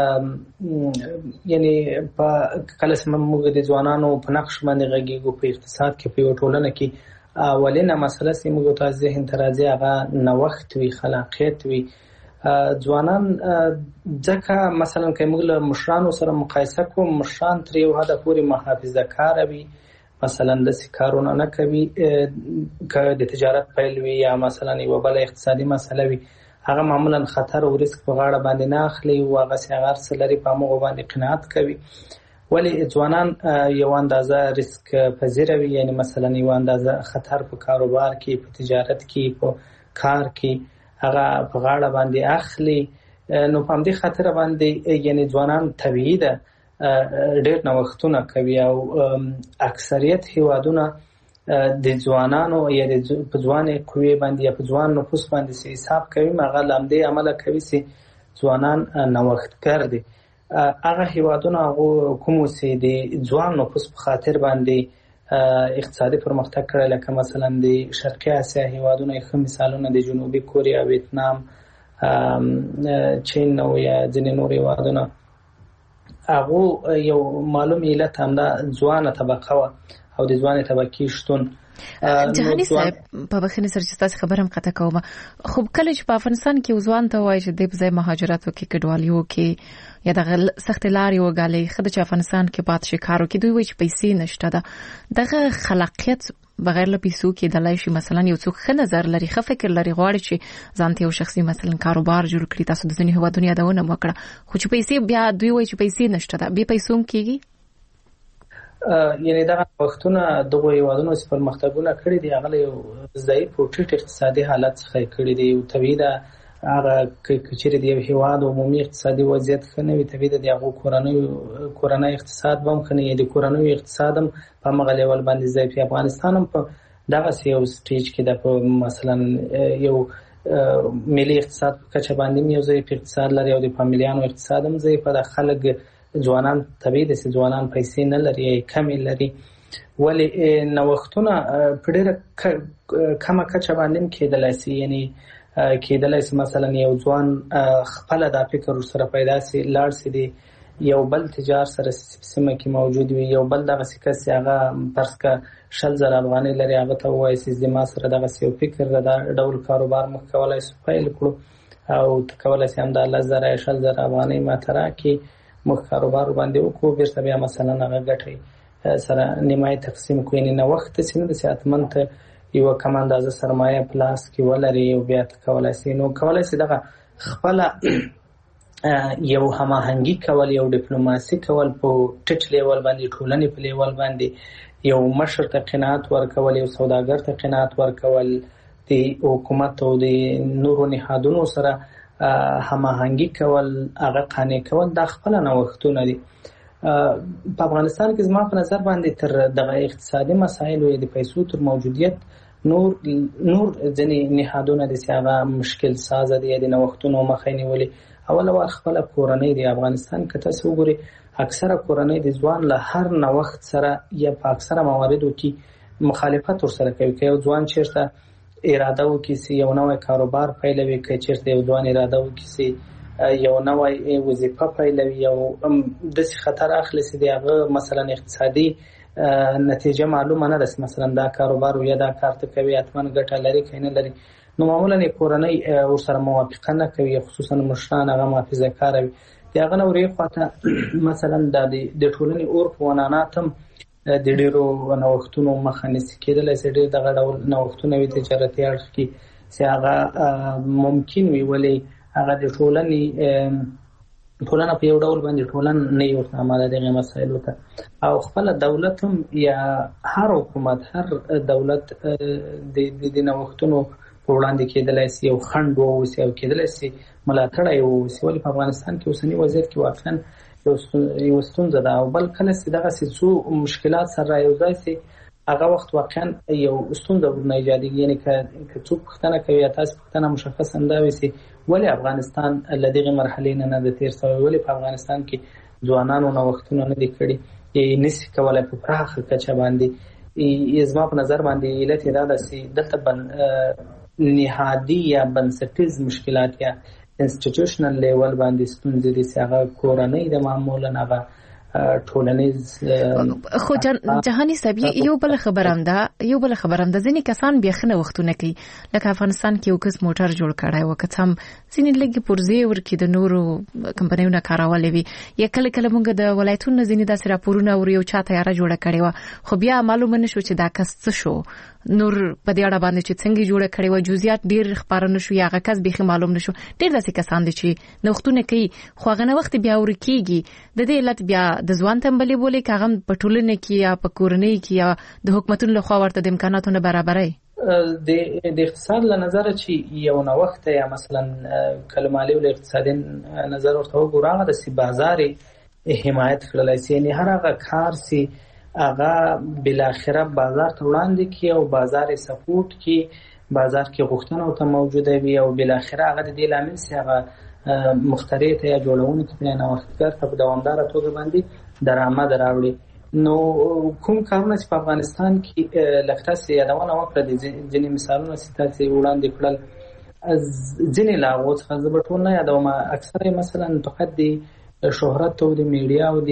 یعنی په کله سم موږ د ځوانانو په نقش باندې غږیږو په اقتصاد کې په ټولنه کې اولینه مسله چې موږ ته ذهن ته راځي هغه نوښت وی خلاقیت وی ځوانان ځکه مثلا که موږ له مشرانو سره مقایسه کوو مشران تر یو حده پورې محافظه کار وي مثلا د کارونه نه کوي که د تجارت پیل وي یا مثلا یو بل اقتصادي مسله وي هغه معمولا خطر او ریسک په غاړه باندې نه اخلي او هغه څنګه سلري په موږ باندې قناعت کوي ولی ځوانان یو اندازه ریسک پذیر وي یعنی مثلا یو اندازه خطر په کاروبار کې په تجارت کې په کار کې هغه په غاړه باندې اخلي نو په دې خاطر باندې یعنی ځوانان طبيعي ده ډېر نوښتونه کوي او اکثریت هیوادونه د ځوانانو یا د ځوانې قوی باندې یا په ځوان نفوس باندې حساب کوي هغه لامدې عمل کوي چې ځوانان نوښتګر دي هغه هیوادونه کوم چې د ځوان نفوس په خاطر باندې اقتصادي پرمختګ کړی لکه مثلا د شرقي اسیا هیوادونه ښه مثالونه د جنوبي کوریا ویتنام چین او یا ځینې نور هیوادونه هغه یو معلوم علت هم دا ځوانه طبقه او د ځوانې طبقې شتون جهاني صاحب په بخښنې سره چې تاسو خبر هم قطع کوم خو کله چې په افغانستان کې ځوان ته وایي چې د ځای مهاجرت وکړي کډوالیو کې یا د سخت لارې وګالي خدای چې افغانستان کې پات شي کارو کې دوی وایي چې پیسې نشته ده دغه خلاقیت بغیر له پیسو کې دلای شي مثلا یو څوک ښه نظر لري ښه فکر لري غواړي چې ځان ته یو شخصي مثلا کاروبار جوړ کړي تاسو د ځینې هیوادونو یادونه وکړه خو چې پیسې بیا دوی وایي چې پیسې نشته ده به پیسو کېږي یعنی دا وختونه دغه هیوادونو چې پرمختګونه کړي دي هغه یو ضعیف او ټیټ اقتصادي حالت څخه کړي دي او طبيعي ده هغه کچېره دی هیواد عمومي اقتصادي وضعیت خنه وي طبيعي ده هغه کورونای اقتصاد بم خنه دي کورونای اقتصاد هم په مغه لیول باندې ضعیف افغانستان هم په دغه یو سټیج کې د مثلا یو ملي اقتصاد کچه باندې یو ضعیف اقتصاد لري او د فامیلیانو اقتصاد هم ضعیف ده خلک ځوانان طبيعي دي چې ځوانان پیسې نه لري کم لري ولی نوښتونه په ډېر کمه کچه باندې کېدلای شي یعنی کېدلای شي مثلا یو ځوان خپل د فکر سره پیدا سي لاړ سي دي یو بل تجار سره سیمه کې موجود وي یو بل دغه کس هغه پرسکه 100,000 افغانۍ لري هغه ته وایي چې زما سره دغه یو فکر دا ډول کاروبار مخ کولای شي پیل کړو او تکول سي هم د 10,000 افغانۍ ماتره کې مخ کاروبار باندې وکړو بیرته بیا مثلا هغه ګټي سره نیمای تقسیم کوي نه وخت سینه د سیاتمن ته یو کم اندازه سرمایه پلاس کې ولري او بیا تکول سي نو کولای سي دغه خپل یو هماهنګي کول یو ډیپلوماسي کول په ټچ لیول باندې ټولنې په لیول باندې یو مشر ته قناعت ورکول یو سوداګر ته قناعت ورکول د حکومت او د نورو نهادونو سره هماهنګي کول هغه قانع کول د خپل نوښتونه دي. په افغانستان کې زما په نظر باندې تر دغه اقتصادي مسایل او د پیسو تر موجودیت نور ځینې نهادونه د سیاغه مشکل ساز دي د نوښتونو مخه نیولې. اول خپل کورنۍ د افغانستان کې تاسو وګورئ اکثره کورنۍ د ځوان له هر نوښت سره یا په اکثره مواردو کې مخالفت ورسره کوي. که یو ځوان چیرته اراده وکړي چې یو نوی کاروبار پیلوي، که چیرته یو ځوان اراده وکړي چې یو نوی وظیفه پیلوي، یو داسې خطر اخلي چې د هغه مثلا اقتصادي نتیجه معلومه نه ده، مثلا دا کاروبار یا دا کار ته کوي حتما ګټه لري که نه لري، نو معمولا کورنۍ ورسره موافقه نه کوي، خصوصا مشران هغه محافظه کار وي. د هغه نه ورې خواته مثلا د ټولنې عرف و عنعنات هم د ډېرو نوښتونو مخه نیسي. کېدلی شي ډېر دغه ډول نوښتونه وي تجارتي اړخ کې چې هغه ممکن وي، ولې هغه د ټولنه په یو ډول باندې ټولنه نه یو آماده دغه مسایلو ته. او خپل دولت هم یا هر حکومت هر دولت د نوښتونو په وړاندې کېدلی شي یو خنډ واوسي او کېدلی شي ملاتړ یې واوسي، ولې په افغانستان کې اوسني وضعیت کې واقعا یو ستونزه ده. او بل کله چې دغسې څو مشکلات سره رایوځای شي هغه وخت واقعا یو ستونزه ورنه ایجادېږي. یعنې که څوک پوښتنه کوي یا تاسو پوښتنه مشخصا دا وي چې ولې افغانستان له دغې مرحلې نه ده تېر شوی، ولې په افغانستان کې ځوانانو نوښتونه نه دي کړي، نشي کولی په پراخه کچه باندې. زما په نظر باندې علت یې دا ده چې دلته نهادي یا بنسټیز مشکلات یا انسټیټیوشنل لیول باندې ستونزې دي چې هغه کورنۍ د معمولا هغه ټولنیز. خو جهاني صاحب یو بل خبرم ده ځینې کسان بیا ښه نوښتونه کوي، لکه افغانستان کې یو کس موټر جوړ کړی و، که څه هم ځینې لږې پرزې ورکړي د نورو کمپنیو نه کارولې وي، یا کله کله موږ د ولایتونو نه ځینې داسې راپورونه اورو یو چا تیاره جوړه کړې وه خو بیا معلومه نه شو چې دا کس څه شو، نور په دې اړه باندې چې څنګه جوړه کړې و جزئیات ډېر خبره نشو یا هغه کس بیخي معلوم نشو. ډېر داسې کسان دي چې نوښتونه کوي خو هغه نه وخت بیا ورکیږي. د دې علت بیا د ځوان تنبلي بولي که هغه په ټولنه کې یا په کورنۍ کې یا د حکومتونو لخوا ورته د امکاناتو نه برابرۍ. د اقتصاد له نظره چې یو نوښت یا مثلا کله مالي او اقتصادي نظر ورته وګورو هغه د بازار حمایت کړلی شي، یعنې هر هغه کار چې هغه بالاخره بازار ته وړاندې کی او بازار سپورټ کی، بازار کې غوښتنه ته موجوده وي او بالاخره هغه د دې لامل چې هغه مخترع ته یا جوړونکي ته نوښتګر ته په دوامداره توګه باندې درآمد راوړي. نو کوم کارونه چې په افغانستان کې لکه تاسو یادونه وکړه د ځینې مثالونه چې تاسو وړاندې کړل، ځینې له هغو څخه زه به ټول نه یادوم، اکثره مثلا فقط د شهرت او د میډیا او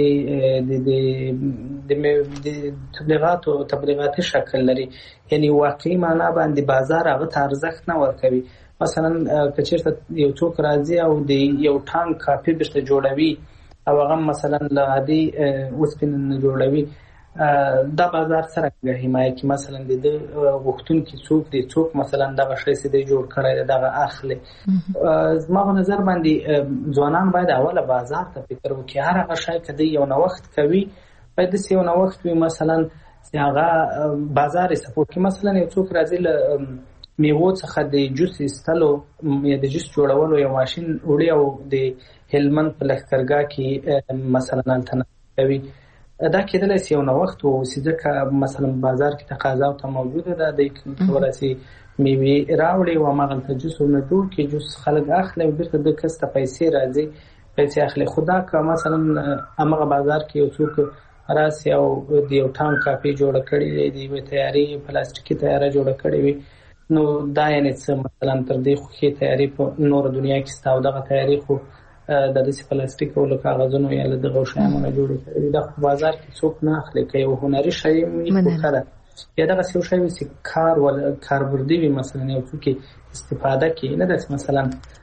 د تبلیغاتي شکل لري، یعنی واقعي معنا باندې بازار هغه ته ارزښت نه ورکوي. مثلا که چېرته یو څوک راځي او د یو ټانک کاپي بیرته جوړوي او هغه مثلا له عادي اوسپنې نه جوړوي، دا بازار سره حمایه کوي. مثلا د غوښتونکي څوک دی، څوک مثلا دغه شی چې دی جوړ کړی دی دغه اخلي. زما په نظر باندې ځوانان باید اوله بازار ته فکر وکړي. هر هغه شی که دی یو نوښت کوي باید داسې یو نوښت وي مثلا چې هغه بازار یې سپورټ کړي. مثلا یو څوک راځي له میوو څخه د جوس ایستلو یا د جوس جوړولو یو ماشین وړي او د هلمند په لښکرګاه کې مثلا هلته کوي، دا کېدلی شي یو نوښت واوسي، ځکه مثلا بازار کې تقاضا ورته موجوده ده، دی کولی شي میوې راوړي او هماغلته جوس ورنه جوړ کړي، جوس خلک اخلي او بیرته د کس ته پیسې راځي، پیسې اخلي. خو دا که مثلا هماغه بازار کې یو څوک راسي او د یو ټانک کاپي جوړه کړې وي، د یوې تیارې پلاستیکي تیاره جوړه کړې وي، نو دا یعنې څه مثلا تر دې خو ښې تیارې په نوره دنیا کې شته او دغه تیارې خو د داسې پلاستیک او له کاغذونو یا له دغو شیانو نه جوړې کړې دا په بازار کې څوک نه اخلي. که یو هنري شی وي خو ښه ده، یا دغسې یو شی وي چې کاربردي وي، مثلا یو څوک استفاده کوي، نه داسې مثلا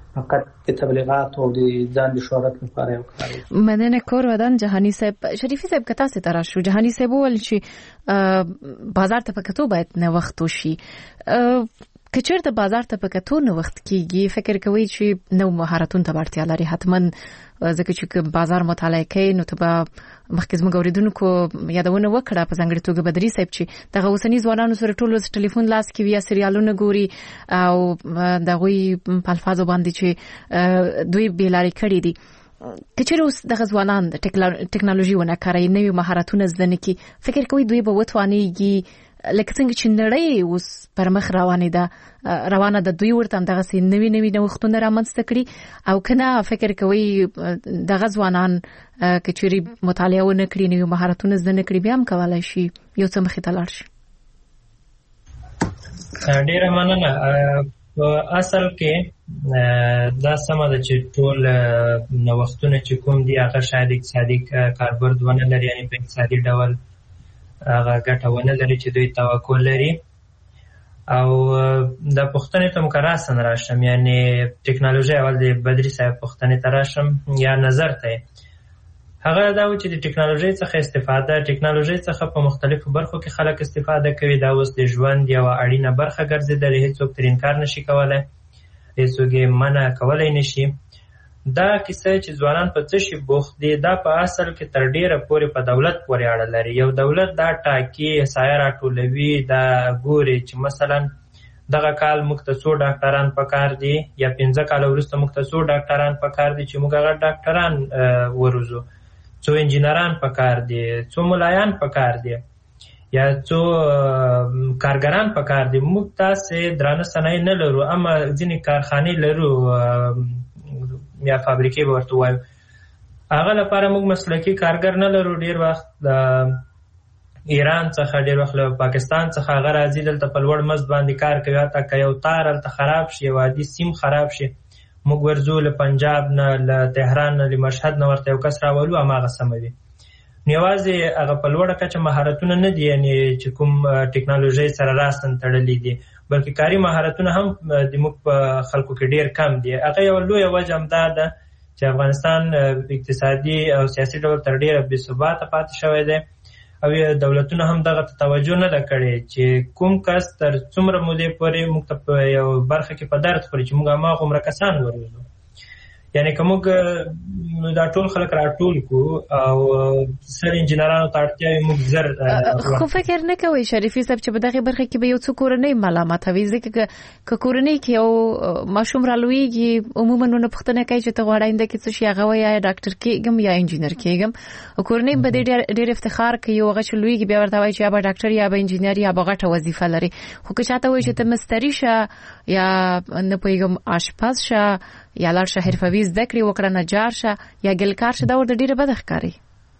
فقط د تبلیغات او د ځان د شهرت لپاره یو کار دی. مننه کور ودان جهانی صاحب. شریفي صاحب کتا سي ترا شو جهانی صاحب ول چې بازار ته پکتو باید نه وخت وشي. کچیر ته بازار ته پکتو نه وخت کیږي فکر کوي چې نو مهارتونه ته اړتیا لري حتمن ځکه چې بازار مطالعه کوي نو ته به مخکې زموږ اوریدونکو یادونه وکړه په ځانګړي توګه بدري صاحب چې دغه اوسنی ځوانانو سره ټول ټلیفون لاس کې وي سریالونه ګوري او دغه په الفاظو باندې چې دوی بیلاری کړی دي. کچیر اوس دغه ځوانان د ټکنالوژي ونه کاروي نوې مهارتونه زده نه کی فکر کوي دوی به وتوانيږي لکه څنګه چې نړۍ اوس پر مخ روانه ده دوی ورته دغه سي نوې نوښتونه رامنځته کړي او کنه فکر کوي دغه ځوانان کچوري مطالعه ونه کړي نوې مهارتونه زده نه کړي بیا هم کولای شي یو څه مخې ته لاړ شي. ډیره مننه. اصل کې دا سم ده چې ټول نوښتونه چې کوم دي هغه شاید اقتصادي کاربرد ونه لري یعنی په اقتصادي ډول هغه ګټه ونه لري چې دوی توقع لري او د پښتنې ته مکراسن راشم یعنی ټکنالوژي اول د بدري صاحب پښتنې ته راشم یا نظر ته هغه دا و چې د ټکنالوژي څخه ټکنالوژي څخه په مختلفو برخو کې خلک استفاده کوي دا اوس د ژوند یو اړینه برخه ګرځېدلې هیڅوک تر انکار نشي کولای هیڅوک یې منع کولای نشي. دا کیسه چې ځوانان په څه شي بوخت دي دا په اصل کې تر ډیره پورې په دولت پورې اړه لري. یو دولت دا ټاکي سایه راټولوي دا ګوري چې مثلا دغه کال موږ ته 100 ډاکټران پکار دي یا 15 کال وروسته موږ ته 100 ډاکټران پکار دي چې موږ هغه ډاکټران وروزو 100 انجینران پکار دي 100 ملایان پکار دي یا 100 کارګران پکار دي. موږ تاسو درانه صنایع نه لرو اما ځینې کارخانې لرو یا فابریکې ورته وایو هغه لپاره موږ مسلکي کارګر نه لرو. ډیر وخت د ایران څخه ډیر وخت له پاکستان څخه هغه راځي دلته په لوړ مزد باندې کار کوي تا که یو تار هلته خراب شي یو عادي سیم خراب شي موږ ورځو له پنجاب نه له تهران نه له مشهد نه ورته یو کس راولو هماغه سموي. نو یوازې هغه په لوړه کچه مهارتونه نه دي یعنی چې کوم ټکنالوژي سره راستن تړلي دي بلکې کاري مهارتونه هم د موږ په خلکو کې ډیر کم دي. هغه یو لویه وجه هم دا ده چې افغانستان اقتصادي او سیاسي ډول تر ډیره بې ثباته پاتې شوی دی او دولتونه هم دغه توجه نه ده کړې چې کوم کس تر څومره مودې پورې موږ ته په یو برخه کې په درد خوري چې موږ هماغومره کسان وروزو یعنی که موږ دا ټول خلک راټول کو او سر انجینرانو ته اړتیا وي موږ زر خو فکر نه کوي شریفي صاحب چې په دغه برخه کې به یو څو کورنۍ ملامت وي ځکه که کورنۍ کې یو ماشوم رالویږي عموما نو پښتنه کوي چې ته غواړې انده کې څه شي هغه یا ډاکټر کېږم یا انجینر کېږم او کورنۍ به ډېر افتخار کوي او هغه چې لویږي بیا ورته وایي چې یا به ډاکټر یا به انجینر یا به غټه وظیفه لري. خو که چاته وایي چې ته مستری شه یا نه پوهېږم آشپز شه یا لاړ شه حرفوي زده کړې وکړه نجار شه یا ګلکار شه دا ورته ډېره بده ښکاري.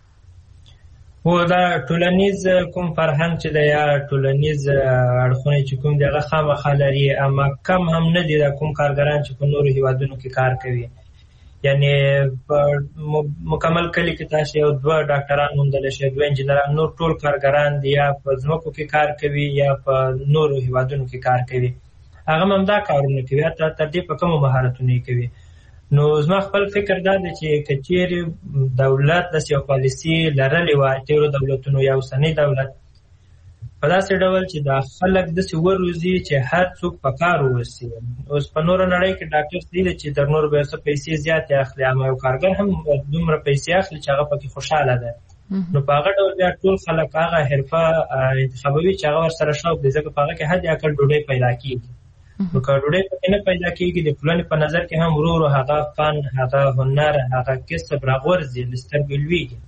و دا ټولنیز کوم فرهنګ چې د یا ټولنیز اړخونه چې کوم دغه خامخا لري اما کم هم نه دي دا کوم کارګران چې په نورو هیوادونو کې کار کوي یعنی مکمل کلی کې تاسو یو 2 ډاکټران موندل شي 2 انجینران نور ټول کارګران دي یا په ځمکو کې کار کوي یا په نورو هیوادونو کې کار کوي هغه هم دا کارونه کوي تر دې په کوم مهارتونه کوي. نو زما خپل فکر دا دی چې کچېرې دولت د یو پالیسي لرلې وای تیرو دولتونو یا اوسنی دولت په داسې ډول چې د خلک داسې وروزي چې هر څوک په کار ووسي. اوس په نورو نړۍ کې ډاکټر دي چې تر نورو به څه پیسې زیاتې اخلي اما یو کارګر هم دومره پیسې اخلي چې هغه پکې خوشاله ده. نو په هغه ډول بیا ټول خلک هغه حرفه انتخابوي چې هغه ورسره شوق دي ځکه په هغه کې حد اقل ډوډۍ پیدا کېږي. نو که ډوډۍ پکې نه پیدا کېږي د ټولنې په نظر کې هم ورو ورو هغه فن هغه هنر هغه کسب راغورځي له سترګو لوېږي.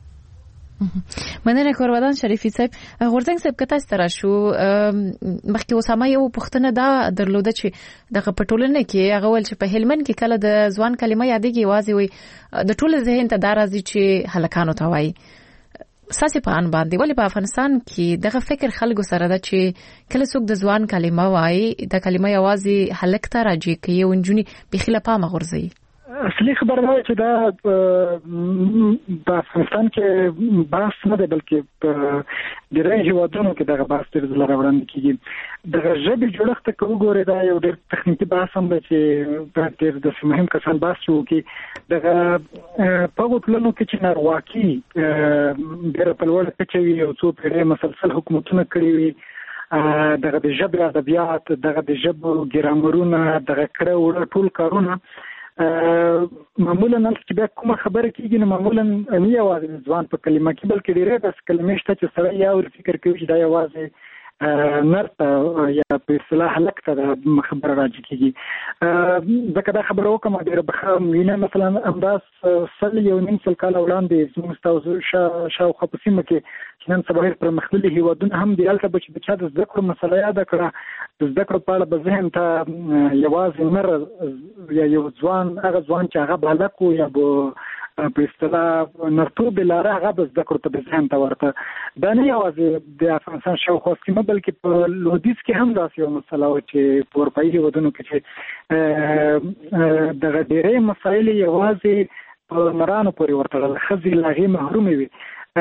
مننه کورودان شریفي صاحب. غورځنګ صاحب کته ستاره شو مخکې اسامه یو پښتنه دا درلوده چې دغه پټولنه کې هغه ول چې په هلمند کې کله د ځوان کلمه یادېږي واځي وي د ټول ذهن ته دا راځي چې هلکانو ته وایي ساسي په ان باندې ولې په افغانستان کې دغه فکر خلکو سره ده چې کله څوک د ځوان کلمه وایي د کلمه یوازې هلک ته راځي کوي او انجونی بخیله پامه غورځي. اصلي خبره ده چې دا په افغانستان کې بحث نه دی بلکې په ډېرو هیوادونو کې دغه بحث ډېر ځله راوړاندې کیږي. دغه ژبې جوړښت ته وګورئ دا یو ډېر تخنیکي بحث هم دی چې ډېر د مهم کسان بحث وکړي. دغه په ټولنو کې چې نارواکي ډېر په لوړه کچه وي او څو پیړۍ مسلسل حکومتونه کړي وي، دغه د ژبې ادبیات، دغه د ژبو ګرامرونه، دغه کړه وړه ټول کارونه معمولا چې بیا کومه خبره کیږي نو معمولا نه یوازې ځوان په کلمه کې بلکې ډېرې بس کلمې شته چې سړی یا فکر کوي چې دا یوازې نرته یا په اصطلاح لکته د خبره راځي کیږي. ځکه دا خبره وکم ډېر بخښم وینه مثلا همداس سل یو نیم سل کال وړاندې زموږ تاسو شاوخوا په سیمه کې چې نن سبا پر مختلفي هیوادونه هم دی هلته چې د چا د زده کړو مسله یاد کړه د زده کړو په اړه به ذهن ته یوازې نر یا یو ځوان هغه ځوان چې هغه بالغ و یا په اصطلاح نرتوب لاره هغه به زده کړو ته به ذهن ته ورته دا نه یوازې د افغانستان شاوخوا سیمه بلکې په لویدیځ کې هم داسې یو مسله وه چې په اروپایي هیوادونو کې چې دغه ډېرې مسایل یوازې په نرانو پورې ورتړل، ښځې له هغې محرومې وي.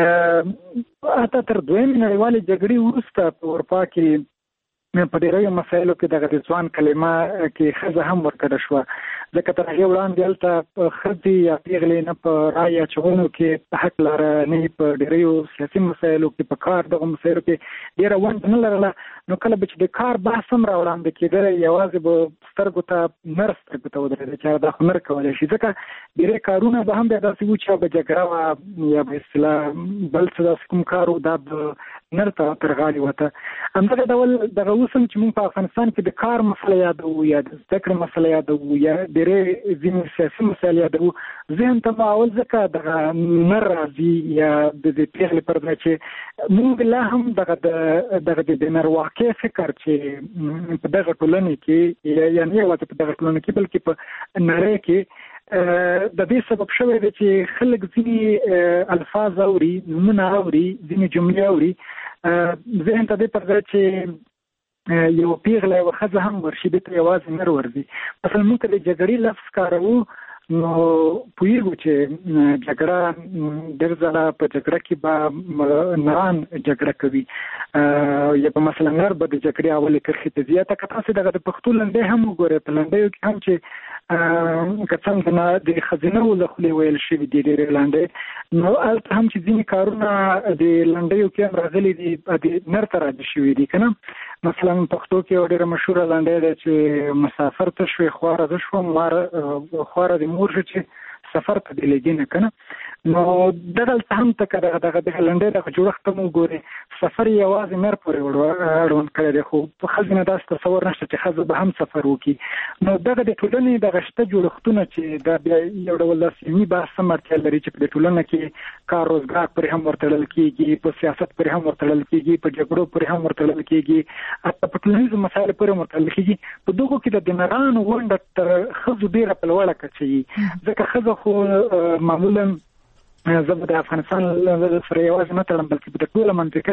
حتی تر دویمې نړیوالې جګړې وروسته په اروپا کې په ډېرو مسایلو کې دغه د ځوان کلمه کې ښځه هم ورکړه شوه، ځکه تر هغې وړاندې هلته ښځې یا پېغلې نه په رایې اچولو کې په حق لره، نه په ډېرو سیاسي مسایلو کې، په کار دغو مسایلو کې ډېره ونډه نه لرله. نو کله به چې د کار بحث هم راوړاندې کېده یوازې به سترګو ته نر سترګو ته ودرېده چې دا خو نر کولی شي، ځکه ډېرې کارونه به هم بیا داسې وو چې به جګړه وه یا به اصطلاح بل څه داسې کوم کار و دا به نر ته تر غاړې وته. همدغه ډول دغه اوس هم چې موږ په افغانستان کې د کار مسله یادوو یا د زده کړې مسله یادوو یا ډېرې ځینې سیاسي مسایل یادوو، ذهن ته معول ځکه دغه نر راځي یا د پېغلې پر ځای چې موږ لا هم دغه د نرواکۍ فکر چې په دغه ټولنې کې یا نه یوازې په دغه ټولنې کې بلکې په نړۍ کې د دې سبب شوی دی چې خلک ځینې الفاظ اوري، نومونه اوري، ځینې جملې اوري، ذهن ته دې پر ځای چې یو پیغله یوه ښځه هم ورشي دې ته یوازې نر ورځي. مثلا موږ که د جګړې لفظ کاروو نو پوهېږو چې جګړه ډېر ځله په جګړه کې به نران جګړه کوي یا په مثلا نر به د جګړې اولې کرښې ته ځي. که تاسې دغه د پښتو لنډۍ هم وګورئ، په لنډیو کې هم چې که څنګه د ښځینهو له خولې ویل شوي دي ډېرې لنډۍ، نو هلته هم چې ځینې کارونه د لنډیو کې هم راغلي دي د نر ته راځي شوي دي که نه. مثلا پښتو کې یو ډېره مشهوره لنډۍ ده چې مسافر ته شوې خواره زه شوم خواره د مور شو چې سفر ته دې لګي نه که نه. نو دغلته هم ته که دغه لنډۍ دغه جوړښت ته مو ګورې سفر یې یوازې نر پورې اړوند کړی دی، خو په ښځې نه داسې تصور نشته چې ښځه به هم سفر وکړي. نو دغه د ټولنې دغه شته جوړښتونه چې دا بیا یو ډول داسې علمي بحث هم اړتیا لري چې په دې ټولنه کې کار روزګار پورې هم ورتړل کېږي، په سیاست پورې هم ورتړل کېږي، په جګړو پورې هم ورتړل کېږي، حتی په ټولنیزو مسایلو پورې هم ورتړل کېږي. په دغو کې د نرانو ونډه تر ښځو ډېره په لوړه کچه وي، ځکه ښځه خو معمولا زه به د افغانستان سره یوازې نه تړم بلکې په ټوله منطقه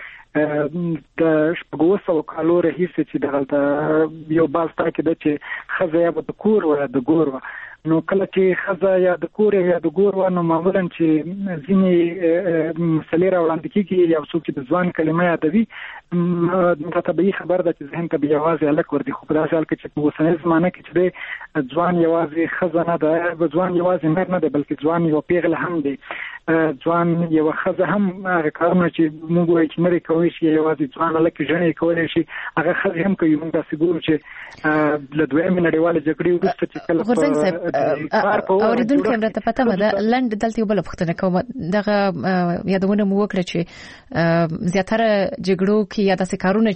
کې د 700 کالو راهیسې چې دغلته یو باز ټاکې ده چې ښځه یا به د کور وه یا د ګور وه. نو کله چې ښځه یا د کور یا د ګور وه نو معمولا چې ځینې مسلې راوړاندې کېږي یا څوک چې د ځوان کلمه یادوي دا طبیعي خبر ده چې ذهن ته به یوازې هلک ورځي. خو په داسې حال کې چې په اوسنۍ زمانه کې چې دی ځوان یوازې ښځه نه ده، ځوان یوازې نر نه دی بلکې ځوان یوه پیغله هم دی، ځوان یوه ښځه هم هغه کارونه چې موږ وایو چې نر یې کولی شي یوازې ځوان هلک ژڼې یې کولی شي هغه ښځې هم کوي. موږ داسې ګورو چې له دویمې نړیوالې جګړې وروسته چې کله اوریدونکو هم راته پته ده لنډ دلته یو بل پوښتنه کوم. دغه یادونه مو وکړه چې زیاتره جګړو کې یا داسې کارونه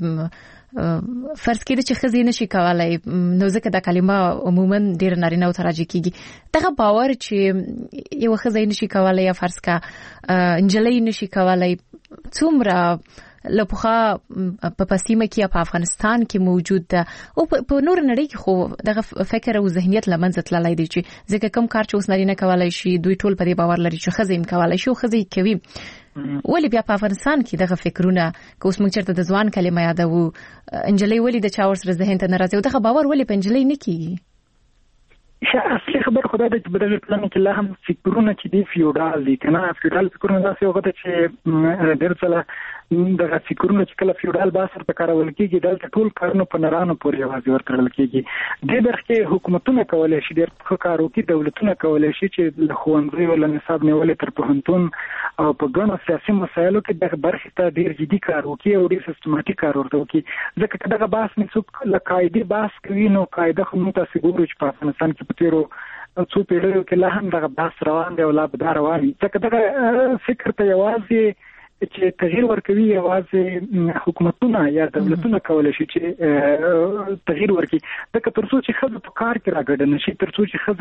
چې فرض کړئ چې ښځې نشي کولای نو ځکه دا کلمه عموما ډېر نارینه او تراجي کیږي. دغه باور چې یو ښځه نشي کولای یا فرض کا انجلۍ نشي کولای څومره لپخه په پسیمه کې په افغانستان کې موجود ده او په نور نړۍ کې خو دغه فکر او ذهنیت لمنځه تللی دی چې ځکه کوم کار چې اوس نارینه کولای شي دوی ټول په دې باور لري چې ښځې هم کولای شي او ښځې کوي. ولی بیا په افغانستان کې دغه فکرونه که اوس موږ چېرته د ځوان کلمه یادوو انجلۍ ولې د چا ورسره ذهن ته نه راځي او دغه باور ولې په انجلۍ نه کېږي؟ اصلي خبر خدای د بدل پلان کې لا هم فکرونه چې دی فیوډال دي کنه فیوډال فکرونه داسې وخت چې ډېر څه د فکرونه چې کله فیوډال باسر په کارول کېږي دلته ټول کارونه په نرانو پورې یوازې ورکړل کېږي د برخه حکومتونه کولای شي ډېر ښه کار وکړي دولتونه کولای شي چې له ښوونځي ول نصاب نیولې تر پوهنتون او په ګڼو سیاسي مسایلو کې د برخه ته ډېر جدي کار وکړي او ډېر سیستماتیک کار ورته وکړي ځکه دغه باس نسوک له قاعده باس کوي نو قاعده خو موږ تاسو ګورو چې په افغانستان کې په تیرو څو پیړیو کې لا هم دغه باس روان دی او لا به روان وي ځکه دغه فکر ته یوازې چې تغییر ورکوي یوازې حکومتونه یا دولتونه کولای شي چې تغییر ورکړي ځکه تر څو چې ښځه په کار کې راګډه نشي تر څو چې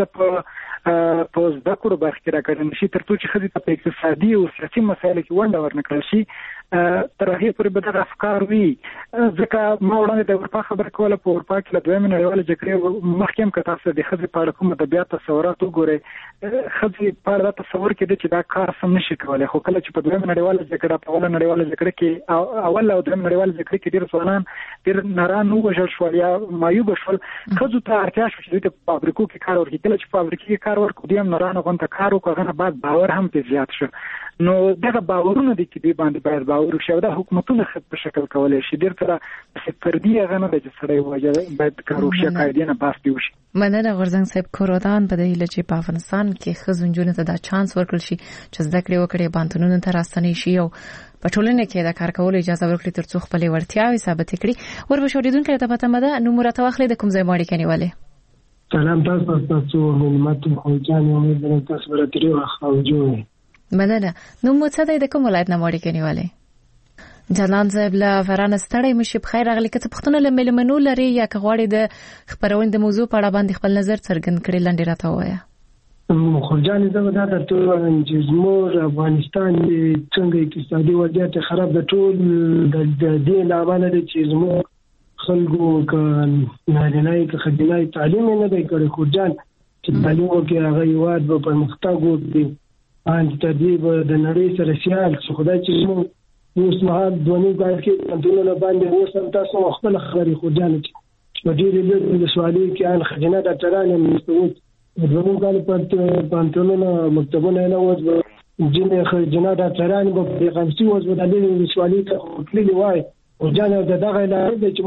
ښځه په زده کړو برخه کې راګډه نشي تر څو چې ښځه په اقتصادي او سیاسي مسایلو کې ونډه ورنکړل شي تر هغه پورې به دغه افکار وي ځکه ما وړاندې د اروپا خبره کوله په اروپا کې له دویمه نړیواله جګړې مخکې هم که تاسو د ښځې په اړه کوم ادبیات تصورات وګورئ ښځې په اړه دا تصور کېده چې دا کار سم نشي کولی خو کله چې په دویمه نړیواله جګړه په اوله نړیواله جګړه کې اول او دویمه نړیواله جګړه کې ډېر ځوانان ډېر ناران ووژل شول یا معیوبه شول ښځو ته اړتیا شوه چې دوی ته په فابریکو کې کار ورکړي کله چې په فابریکو کې کار ورکړو دوی هم نارانو غونته کار وکړو هغه نه بعد باور هم پرې زیات شو نو دغه باورونه دي چې دوی باندې باید باور وشي او دا حکومتونه په شکل کولی شي ډېر کله فردي هغه نه دی چې سړی ووایي باید کار وشي قاعدې نه باس دی وشي مننه غورځنګ صاحب کورودان په دې لچې په افغانستان کې ښځو نجونو ته دا چانس ورکړل شي چې زده کړې وکړي بانتونونو ته راستنې شي او په ټولنه کې د کار کولو اجازه ورکړي تر څو خپل وړتیاوې ثابت کړي وربشوریدونکو ته پته مده نو مرته واخلې د کوم ځای ماړي کنيواله سلام تاسو ملمت خو جان امید لرم تاسو براتري واخلئ مننه نو مڅه د کوم ولایت نه ماړي کنيواله جنان صاحب لا فرانه ستړی مشي بخیر راغلی کته پښتون له ملمنو لري یا کغواړي د خبرونه د موضوع په اړه باندې خپل نظر څرګند کړي لاندې راته وایا خرجان زه دا د ټول چې افغانستان څنګه اقتصادي وضعیت خراب د ټول د دې لامل دي چې زموږ خلکو ک نارینه ک خدای تعلیم نه دی کړی خرجان چې تعلیم وکړي هغه یواد په پرمختګ وکړي ان تدریب د نړۍ سره سیال څه خدای چې موږ اوس مهال دونی ځای کې دونه باندې اوس تاسو خپل خبري خو جان چې په دې د سوالي کې ان خزانه ډاکټرانو مستوت زموږ کال په پانتونونو مکتبونه نه وځي جنې خزانه ډاکټرانو په غمسي وځي د دې سوالي ته خپل وای او جان دغه لاره چې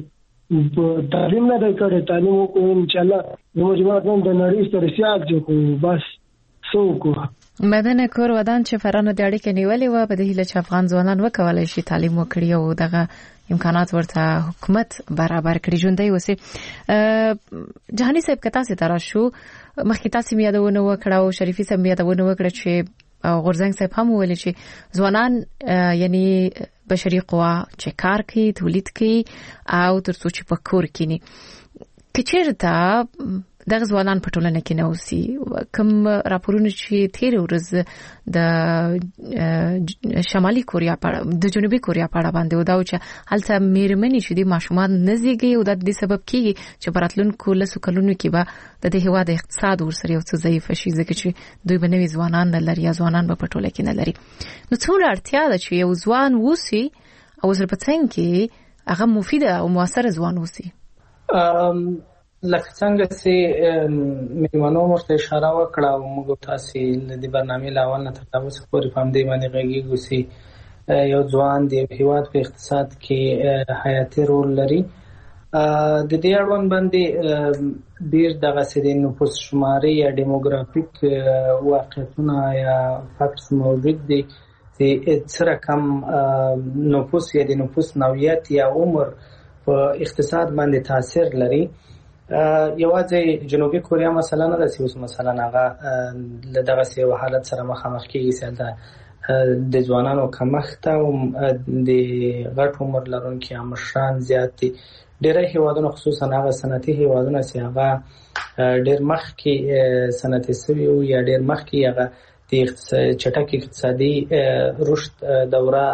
موږ تعلیم نه کړی تعلیم وکړو ان شاء الله موږ باید د نړۍ سره سیال شو بس څوک مدنه کور ودان چې فرانو د اړیکې نیولې و په دې هیله چې افغان ځوانان وکولای شي تعلیم وکړي او دغه امکانات ورته حکومت برابر کړي ژوندۍ وسی جهاني صاحب کتا سي ترا شو مخکې تاسو میادونه وکړه او شریفي صاحب میادونه وکړه چې غورځنګ صاحب هم ویل چې ځوانان یعنی بشري قوا چې کار کوي تولید کوي او ترڅو چې په کور کې نه کچېرته دغه ځوانان په ټولنه کې نه اوسي کوم راپورونه چې تیر ورځ د شمالي کوریا په د جنوبي کوریا په اړه باندې وداو چې هلته میرمنې چې د ماشومان نزيږي او د دې سبب کیږي چې براتلونکو لسو کلونو کې به د دې هوا د اقتصاد ورسره یو څه ضعیف شي ځکه چې دوی بنوي ځوانان نه لري یا ځوانان په ټوله کې نه لري نو څومره اړتیا ده چې یو ځوان وسی او زر پڅنګ کې هغه مفید او موثر ځوان وسی لکه څنګه چې میمنو مرته اشاره وکړه او موږ تاسو د دې برنامه لاول نه تر اوسه پورې فهم دی باندې غږیږو چې یو ځوان دی هیواد په اقتصاد کې حیاتي رول لري د دې اړوند باندې ډیر دغه سړي نفوس شماري یا دیموګرافیک واقعیتونه یا فاکټس موجود دي چې څه رقم نفوس یا د نفوس نوعیت یا عمر په اقتصاد باندې تاثیر لري یوازې جنوبي کوریا مثلا نه داسې اوس مثلا هغه دغه سی حالت سره مخامخ کیږي چې د ځوانانو کمښت او د غټ عمر لرونکو مشران زیات دي ډېر هیوادونه خصوصا هغه صنعتي هیوادونه چې هغه ډېر مخکې صنعتي سوي او یا ډېر مخکې هغه د چټک اقتصادي رشد دوره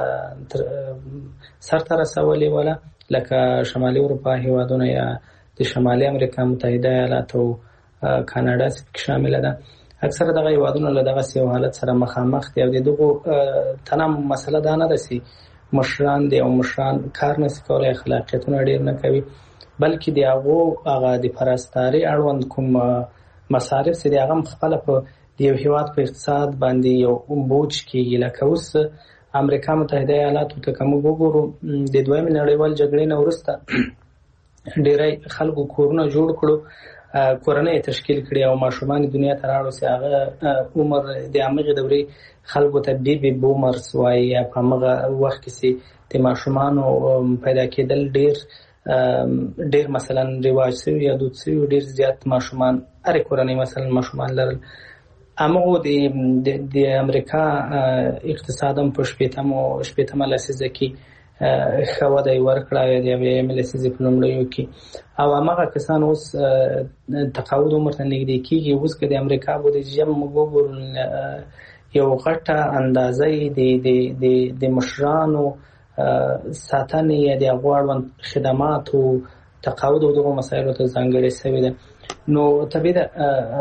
سرته رسولې ولا لکه شمالي اروپا هیوادونه یا د شمالي امریکا متحده ایالات او کاناډا شامل ده اکثره دغه هیوادونه له دغه سیو حالت سره مخامخ دي او دغه تنام مسله ده نه دسي مشران دي او مشران کار نه کولای اخلاقیتونه ډیر نه کوي بلکې دی هغه د پرستاري اړوند کوم مصارف چې هغه خپل په یو هیواد په اقتصاد باندې یو بوج کېږي. لکه اوس امریکا متحده ایالاتو ته کوم وګورو د دویمې نړیوال جګړې نه وروسته ډېری خلکو کورونه جوړ کړو، کورنۍ تشکیل کړي او ماشومان دنیا ته راوړل سي. هغه عمر د هغه دورې خلکو ته بیبي بومرز وایي. په هغه وخت کې د ماشومانو پیدا کېدل ډېر مثلا رواج شوی یا دود شوی، ډېر زیات ماشومان هر کورنۍ مثلا ماشومان لرل. امغه د امریکا اقتصادم په شپېتمه لسیزه کې خواده ورکړه د یوې لسیزې په لومړیو کې، او هغه کسان اوس تقاعد عمر ته نږدې کېږي. اوس که د امریکا بودیجه موږ وګورو یو غټه اندازه د مشرانو ساتنې یا د غواړوند خدماتو تقاعد او دغه مسایلو ته ځانګړې شوې ده. نو طبیعي ده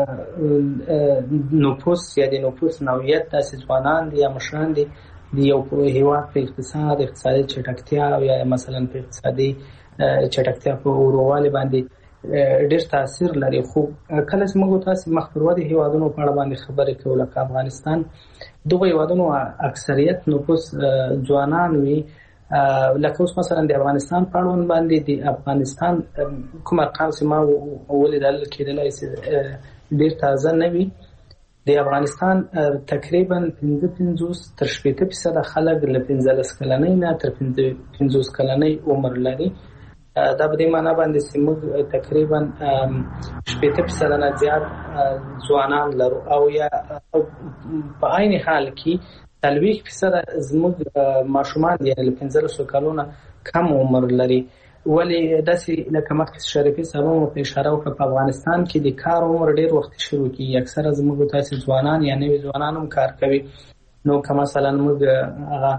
نفوس یا د نفوس نوعیت داسې ځوانان دي یا مشران دي د یو هیواد په اقتصادي چټکتیا او یا مثلا په اقتصادي چټکتیا په اوروالي باندې ډېر تاثیر لري. خو کله چې موږ تاسو مخبرو دي هیوادونو په اړه باندې خبرې کوو، لکه افغانستان، دغه هیوادونو اکثریت نفوس ځوانان وي. لکه اوس مثلا د افغانستان په اړه باندې د افغانستان کوم ارقام چې ما ولیدل کېدلای شي ډېر تازه نه وي. د افغانستان تقریبا 55 تر 60% خلک له 15 کلنۍ نه تر 50 کلنۍ عمر لري. دا په دې معنی باندې چې موږ تقریبا 60% نه زیات ځوانان لرو، او یا په عین حال کې 30% زموږ ماشومان دي له 15 کلونو کم عمر لري. ولی داسې لکه مخکې شریفي صاحب مو په اشاره وکړه، په افغانستان کې د کار عمر ډېر وخت شروع کیږي. اکثره زموږ تاسې ځوانان یا نوي ځوانان هم کار کوي. نو که مثلا موږ هغه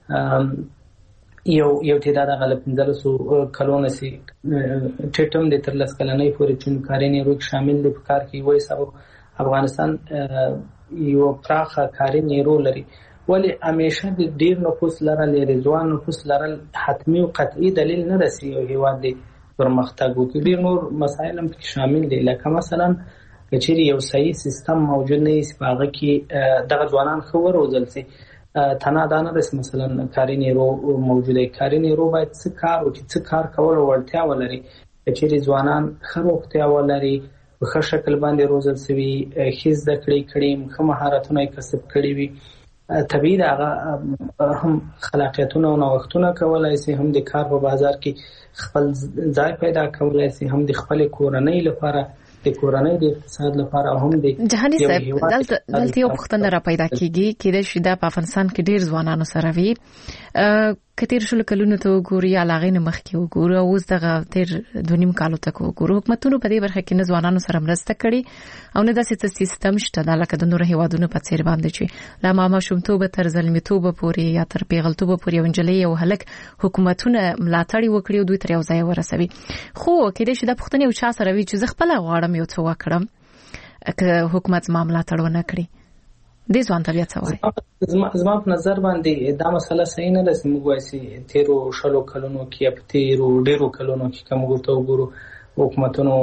یو تعداد هغه له 15 کلونو سي ټیټم د 13 کلنۍ پورې چې کاري نیرو شامل دي په کار کې وایي. سبب افغانستان یو پراخه کاري نیرو لري، ولی همیشه د ډیر نفوس لرل یا د ځوان نفوس لرل حتمی او قطعي دلیل نه رسي یو هیواد د پرمختګ وکړي. ډیر نور مسایل هم شامل دي، لکه مثلا کچېری یو صحیح سیستم موجود نه وي چې هغه کې دغه ځوانان خو وروزل سي. تنها دا نه رسي مثلا کاري نیرو موجوده، کاري نیرو باید څه کار وکړي، څه کار کول وړتیا ولري. کچېری ځوانان ښه روغتیا ولري، په ښه شکل باندې روزل سوي، ښه زده کړې ښه مهارتونه یې کسب کړي وي، طبیعي هغه هم خلاقیتونه او نوښتونه کولای شي، هم د کار په بازار کې خپل ځای پیدا کولای شي، هم د خپل کورنۍ لپاره، د کورنۍ د اقتصاد لپاره، هم د جهاني صاحب دلته یو پوښتنه را پیدا کیږي کله چې د افغانستان کې ډیر ځوانانو سره وي کتیر شل کلونو ته وګوري یا لاغې مخ کې وګوري او اوس دغه تیر 2.5 کالو ته وګوري. حکومتونو په دې برخه کې نه ځوانانو سره مرسته کړي او نه داسې سیستم شته د لکه د نور هیوادونو په څیر باندې چې لا ماشومتوب تر زلمیتوب پورې یا تر پیغلتوب پورې ونجلې او هلک حکومتونه ملاتړ وکړي او دوی تر یو ځای ورسوي. خو کله چې د پښتنې او چا سره وی چې خپل غواړم یو څه وکړم که حکومت ما ملاتړ ونه کړي د ځوان طبيعت سوای. زما په نظر باندې دا مسله صحیح نه ده چې موږ وایي تیرو شلو کلونو کې یا تیرو ډیرو کلونو کې کوم وګورو حکومتونو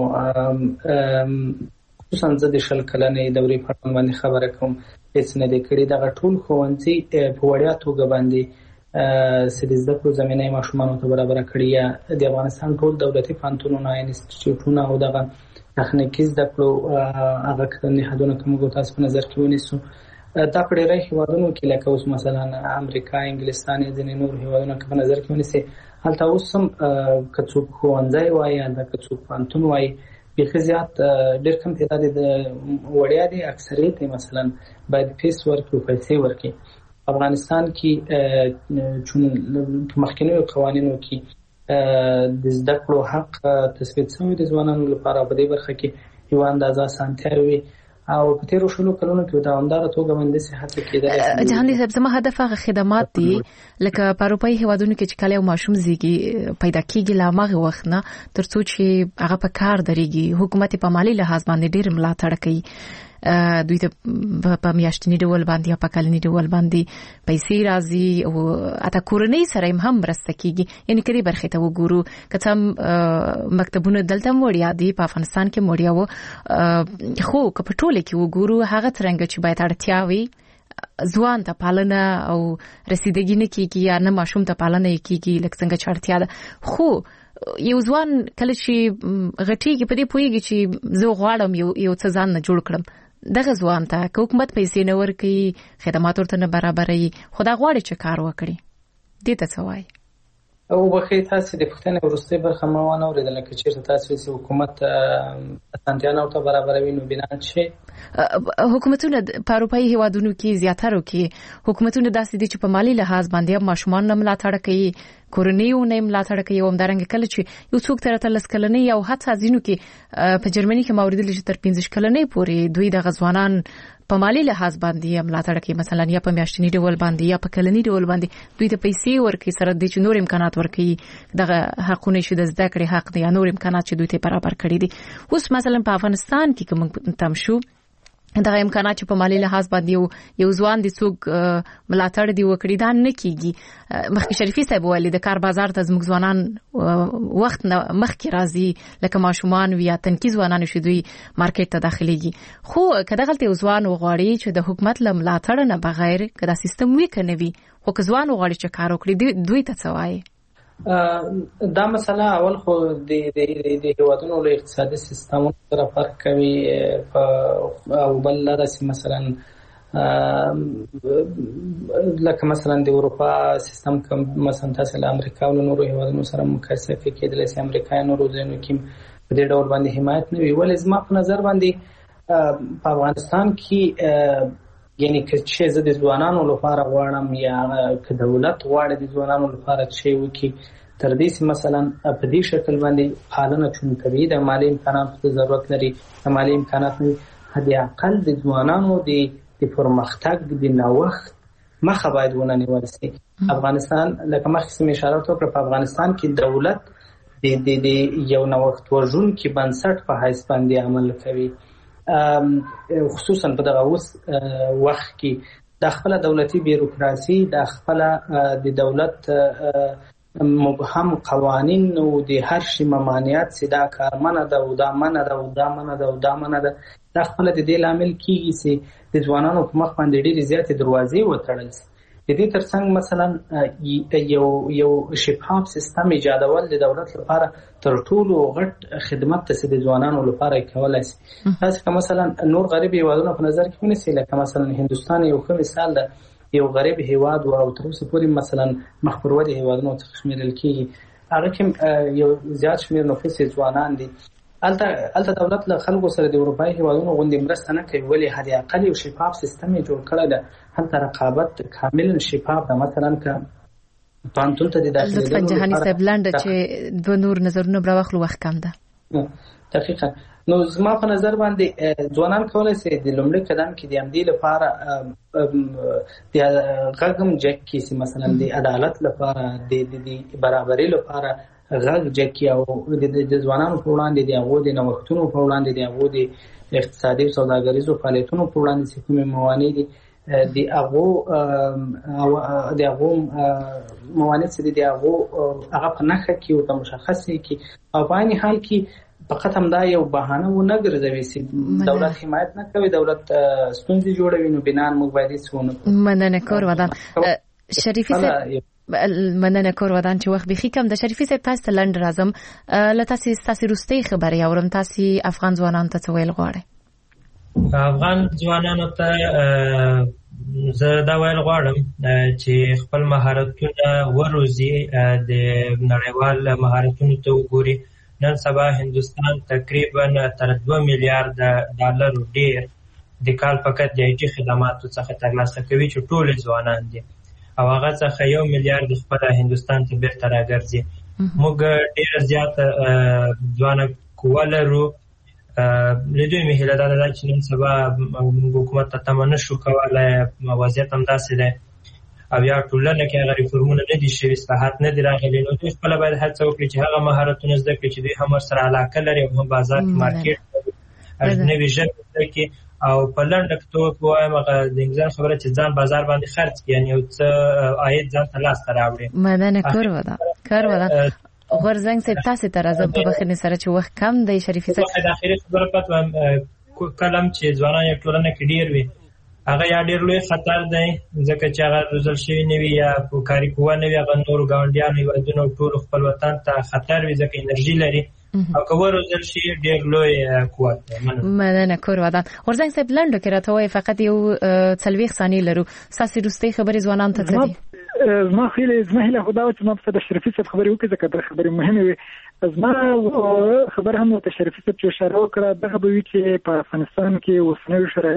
خصوصا د شل کلنې دورې په اړه باندې خبره کوم هیڅ نه دی کړی. دا ټول ښوونځي په وړیا توګه باندې سیده کړو زمينه ماشومانو ته برابر کړی. د افغانستان ټول دولتي پانتونونه انسټیټیوټونه او دغه تخنیکی زده کړو هغه کړنې حدونه کوم تاسو په نظر کې ونیسو. دا په ډېرې هیوادونو کې لکه اوس مثلا امریکا، انګلستان، ځینې نور هیوادونه په نظر کې ونیسي. هلته اوس هم کڅوب ښوونځي وایي دا کڅوب پانتون وایي بلکې زیات ډېر کم تعداد د وړیا دي، اکثریت مثلا باید فیس ورکړي، پیسې ورکړي. افغانستان کې چون مخکنیو قوانینو کې د زده کړو حق تثبیت شوی د ځوانانو لپاره په دې برخه کې یو اندازه سانتیاوي او په تیرو شلو کلونو کې دوامدار توګه باندې صحت کېدل. جهاني صاحب زما هدف هغه خدمات دي لکه په اروپאי هیوادونو کې چې کله یو ماشوم زیږي پیدا کیږي لا ماغه وخت نه ترڅو چې هغه په کار درېږي حکومت په مالی لحاظ باندې ډېر ملاتړ کوي. دوی ته په میاشتنی ډول باندې یا په کلنی ډول باندې پیسې راځي او اته کورنۍ سره هم مرسته کیږي. یعنی کړي برخه ته وګورو کته مکتبونه دلته وړیا دي په افغانستان کې وړیا وو، خو که په ټوله کې وګورو هغه څنګه چې باید اړتیا وي ځوان ته پالنه او رسیدګي نه کیږي یا نه ماشوم ته پالنه کیږي لکه څنګه چې اړتیا ده. خو یو ځوان کله چې غټیږي په دې پوهیږي چې زه غواړم یو څه ځان نه جوړ کړم، دغه ځوان ته حکومت پیسې نه ورکوي، خدمات ورته نه برابري، خدا غواړي چې کار وکړي، دې ته څه وایي؟ او بخې تاسو د پښتنې ورسته برخه ما ونه اوریدل چې چیرته تاسو چې حکومت اسانتیانه او ته برابروي نو بنا شي حکومتونه په اروپאי هیوادونو کې زیاتره کې حکومتونه داسې دي چې په مالی لحاظ باندې ماشومان نه ملاتړ کوي، کورنیو نه ملاتړ کوي، او همدارنګه کله چې یو څوک تر 13 کلنې او حتی ځینو کې په جرمني کې موریدل چې تر 15 کلنې پورې دوی د غزوانان په مالی لحاظ باندې ملاتړ کوي، مثلا یا په میاشتنی ډول باندې یا په کلنی ډول باندې دوی ته پیسې ورکوي، سره د نور امکانات ورکوي، دغه حقونه چې د زده کړې حق دی یا نور امکانات چې دوی ته برابر کړي دي. اوس مثلا په افغانستان کې کوم تم شو دغه امکانات چې په مالی لحاظ باندې یو ځوان د څوک ملاتړ دی وکړي دا نه کیږي. مخکې شریفي صاحب ویلي د کار بازار ته زموږ ځوانان وخت مخکې راځي لکه ماشومان یا تنکي ځوانان چې دوی مارکیټ ته داخليږي. خو کله غلطي ځوان وغواړي چې د حکومت له ملاتړ نه بغیر کدا سیستم وی کنه وي، خو که ځوان وغواړي چې کار وکړي دوی ته څه وایي؟ دا مسله اول خو د هیوادونو له اقتصادي سیستمونو سره فرق کوي او بل لرسي مثلا لکه مثلا د اروپا سیستم کوم مثلا تاسو له امریکا او نورو هیوادونو سره مقایسه کېدل چې امریکایانو روزنه کې په دې ډول باندې حمایت نه وی، ولې زما په نظر باندې په افغانستان کې یعنی که چې زه د ځوانانو لپاره غواړم یا که دولت غواړي د ځوانانو لپاره چې وکړي تر دې چې مثلا په دې شکل باندې پالنه چون کوي د مالی امکاناتو ضرورت لري، د مالی امکاناتو هدي اقل د ځوانانو د پرمختګ د نوښت مخه باید ونه نیول شي. افغانستان لکه مخکې مې اشاره وکړه په افغانستان کې دولت د یو نوښت وژونکي بنسټ په حیث باندې عمل کوي، خصوصا په دغه وخت کې د خپل دولتي بیروکراسي د خپل د دولت مبهم قوانین او د هر شي ممانعت سدا کارمنه ده او دا منه ده او دا منه ده او دا منه ده د خپل د دې لامل کیږي چې د ځوانانو په مخ باندې ډېری زیاتې دروازې وتړل شي. د دې ترڅنګ مثلا یو شفاف سیستم ایجادول د دولت لپاره تر ټولو غټ خدمت ته د ځوانانو لپاره کولای شي. تاسو که مثلا نور غریب هیوادونه په نظر کې ونیسئ، لکه مثلا هندستان یو ښه مثال ده، یو غریب هیواد او تر اوسه پورې مثلا مخ پر ودې هیوادونو څخه شمیرل کېږي، هغه کې یو زیات شمیر نفوس ځوانان دي. البته دولت له خلکو سره د اروپאי هیوادونو غونډې مرسته نه کوي، ولې هدي اقل یو شفاف سیستم جوړ کړی ده، هلته رقابت کاملا شفاف ده. مثلا که پانتون ته د داخلي لطفا جهاني صاحب لاند چې د نور نظرونه بل وخت کم ده. دقیقاً. نو زما په نظر باندې ځوانان کولای شي د لومړي قدم کې د امدی لپاره د غږم جک کې مثلا د عدالت لپاره د برابرۍ لپاره غږ جکی او د ځوانانو په وړاندې د هغو د نوښتونو په وړاندې د هغو د اقتصادي او سوداګریزو فعالیتونو په وړاندې چې کومې موانع دي د هغو موانع چې د هغو هغه په نښه کې او مشخصه کې او په عین حال کې فقط هم دا یو بهانه و نه ګرځوي چې دولت حمایت نه کوي، دولت ستونزې جوړوي، نو بنان موږ باید څونه مننه کور ودان شریفي صاحب مننه کور ودان چې وخت بخي کم د شریفي صاحب تاسو لند راځم لته تاسو روستي خبري اورم تاسو افغان ځوانان ته ویل غواړي. افغان ځوانانو ته زه دا ویل غواړم چې خپل مهارتونه وروزي د نړیوال مهارتونو ته وګوري. نن سبا هندوستان تقریبا تر 2 میلیارډ ډالر ډیر د کال فقط د آی ټي خدماتو څخه ترلاسه کوي چې ټول ځوانان دي او هغه څخه 1 میلیارډ خپل هندوستان ته بیرته راګرځي. موږ ډیر زیات ځوان قوه لرو. لدوی مهله دا چې نن سبا حکومت ته تمنه شو کولای وضعیت هم داسې ده او یا ټولنه کې هغه ریفورمونه نه دي شوي، اصلاحات نه دي راغلي، نو دوی خپل باید هڅه وکړي چې هغه مهارتونه زده کړي چې دوی هم سره علاقه لري او هم بازار کې مارکیټ اجنبي ژبه کې او په لنډه کې وایم هغه د انګلیسي خبره چې ځان بازار باندې خرڅ کړي یعنی یو څه عاید ځان ته لاس ته راوړي. مننه کور ودا غورزنګ سي تاسو ته راځم په بخښنې سره چې وخت کم دی شریفي صاحب. د اخیری خبره پاتم کلم چې ځوانان یو ټولنه کې ډیر وي هغه یا ډیر لوی خطر دی ځکه چې هغه روزل شوی نه وي یا په کاری کوه نه وي هغه نور ګاونډیان یو ټول خپل وطن ته خطر وي ځکه انرژي لري او که ورزل شي ډیر لوی قوت دی. مننه کور ودا غورزنګ صاحب لنډو کې راته وای فقط یو 40 ثانیې لرو ساسي روستي خبرې ځوانان ته څه دي؟ زما هیله خدا چې ما په شریفي صاحب خبرې وکړه ځکه دا خبرې مهمه وي. زما خبر هم ته شریفي صاحب چې اشاره وکړه دغه به وي چې په افغانستان کې اوسنۍ شرایط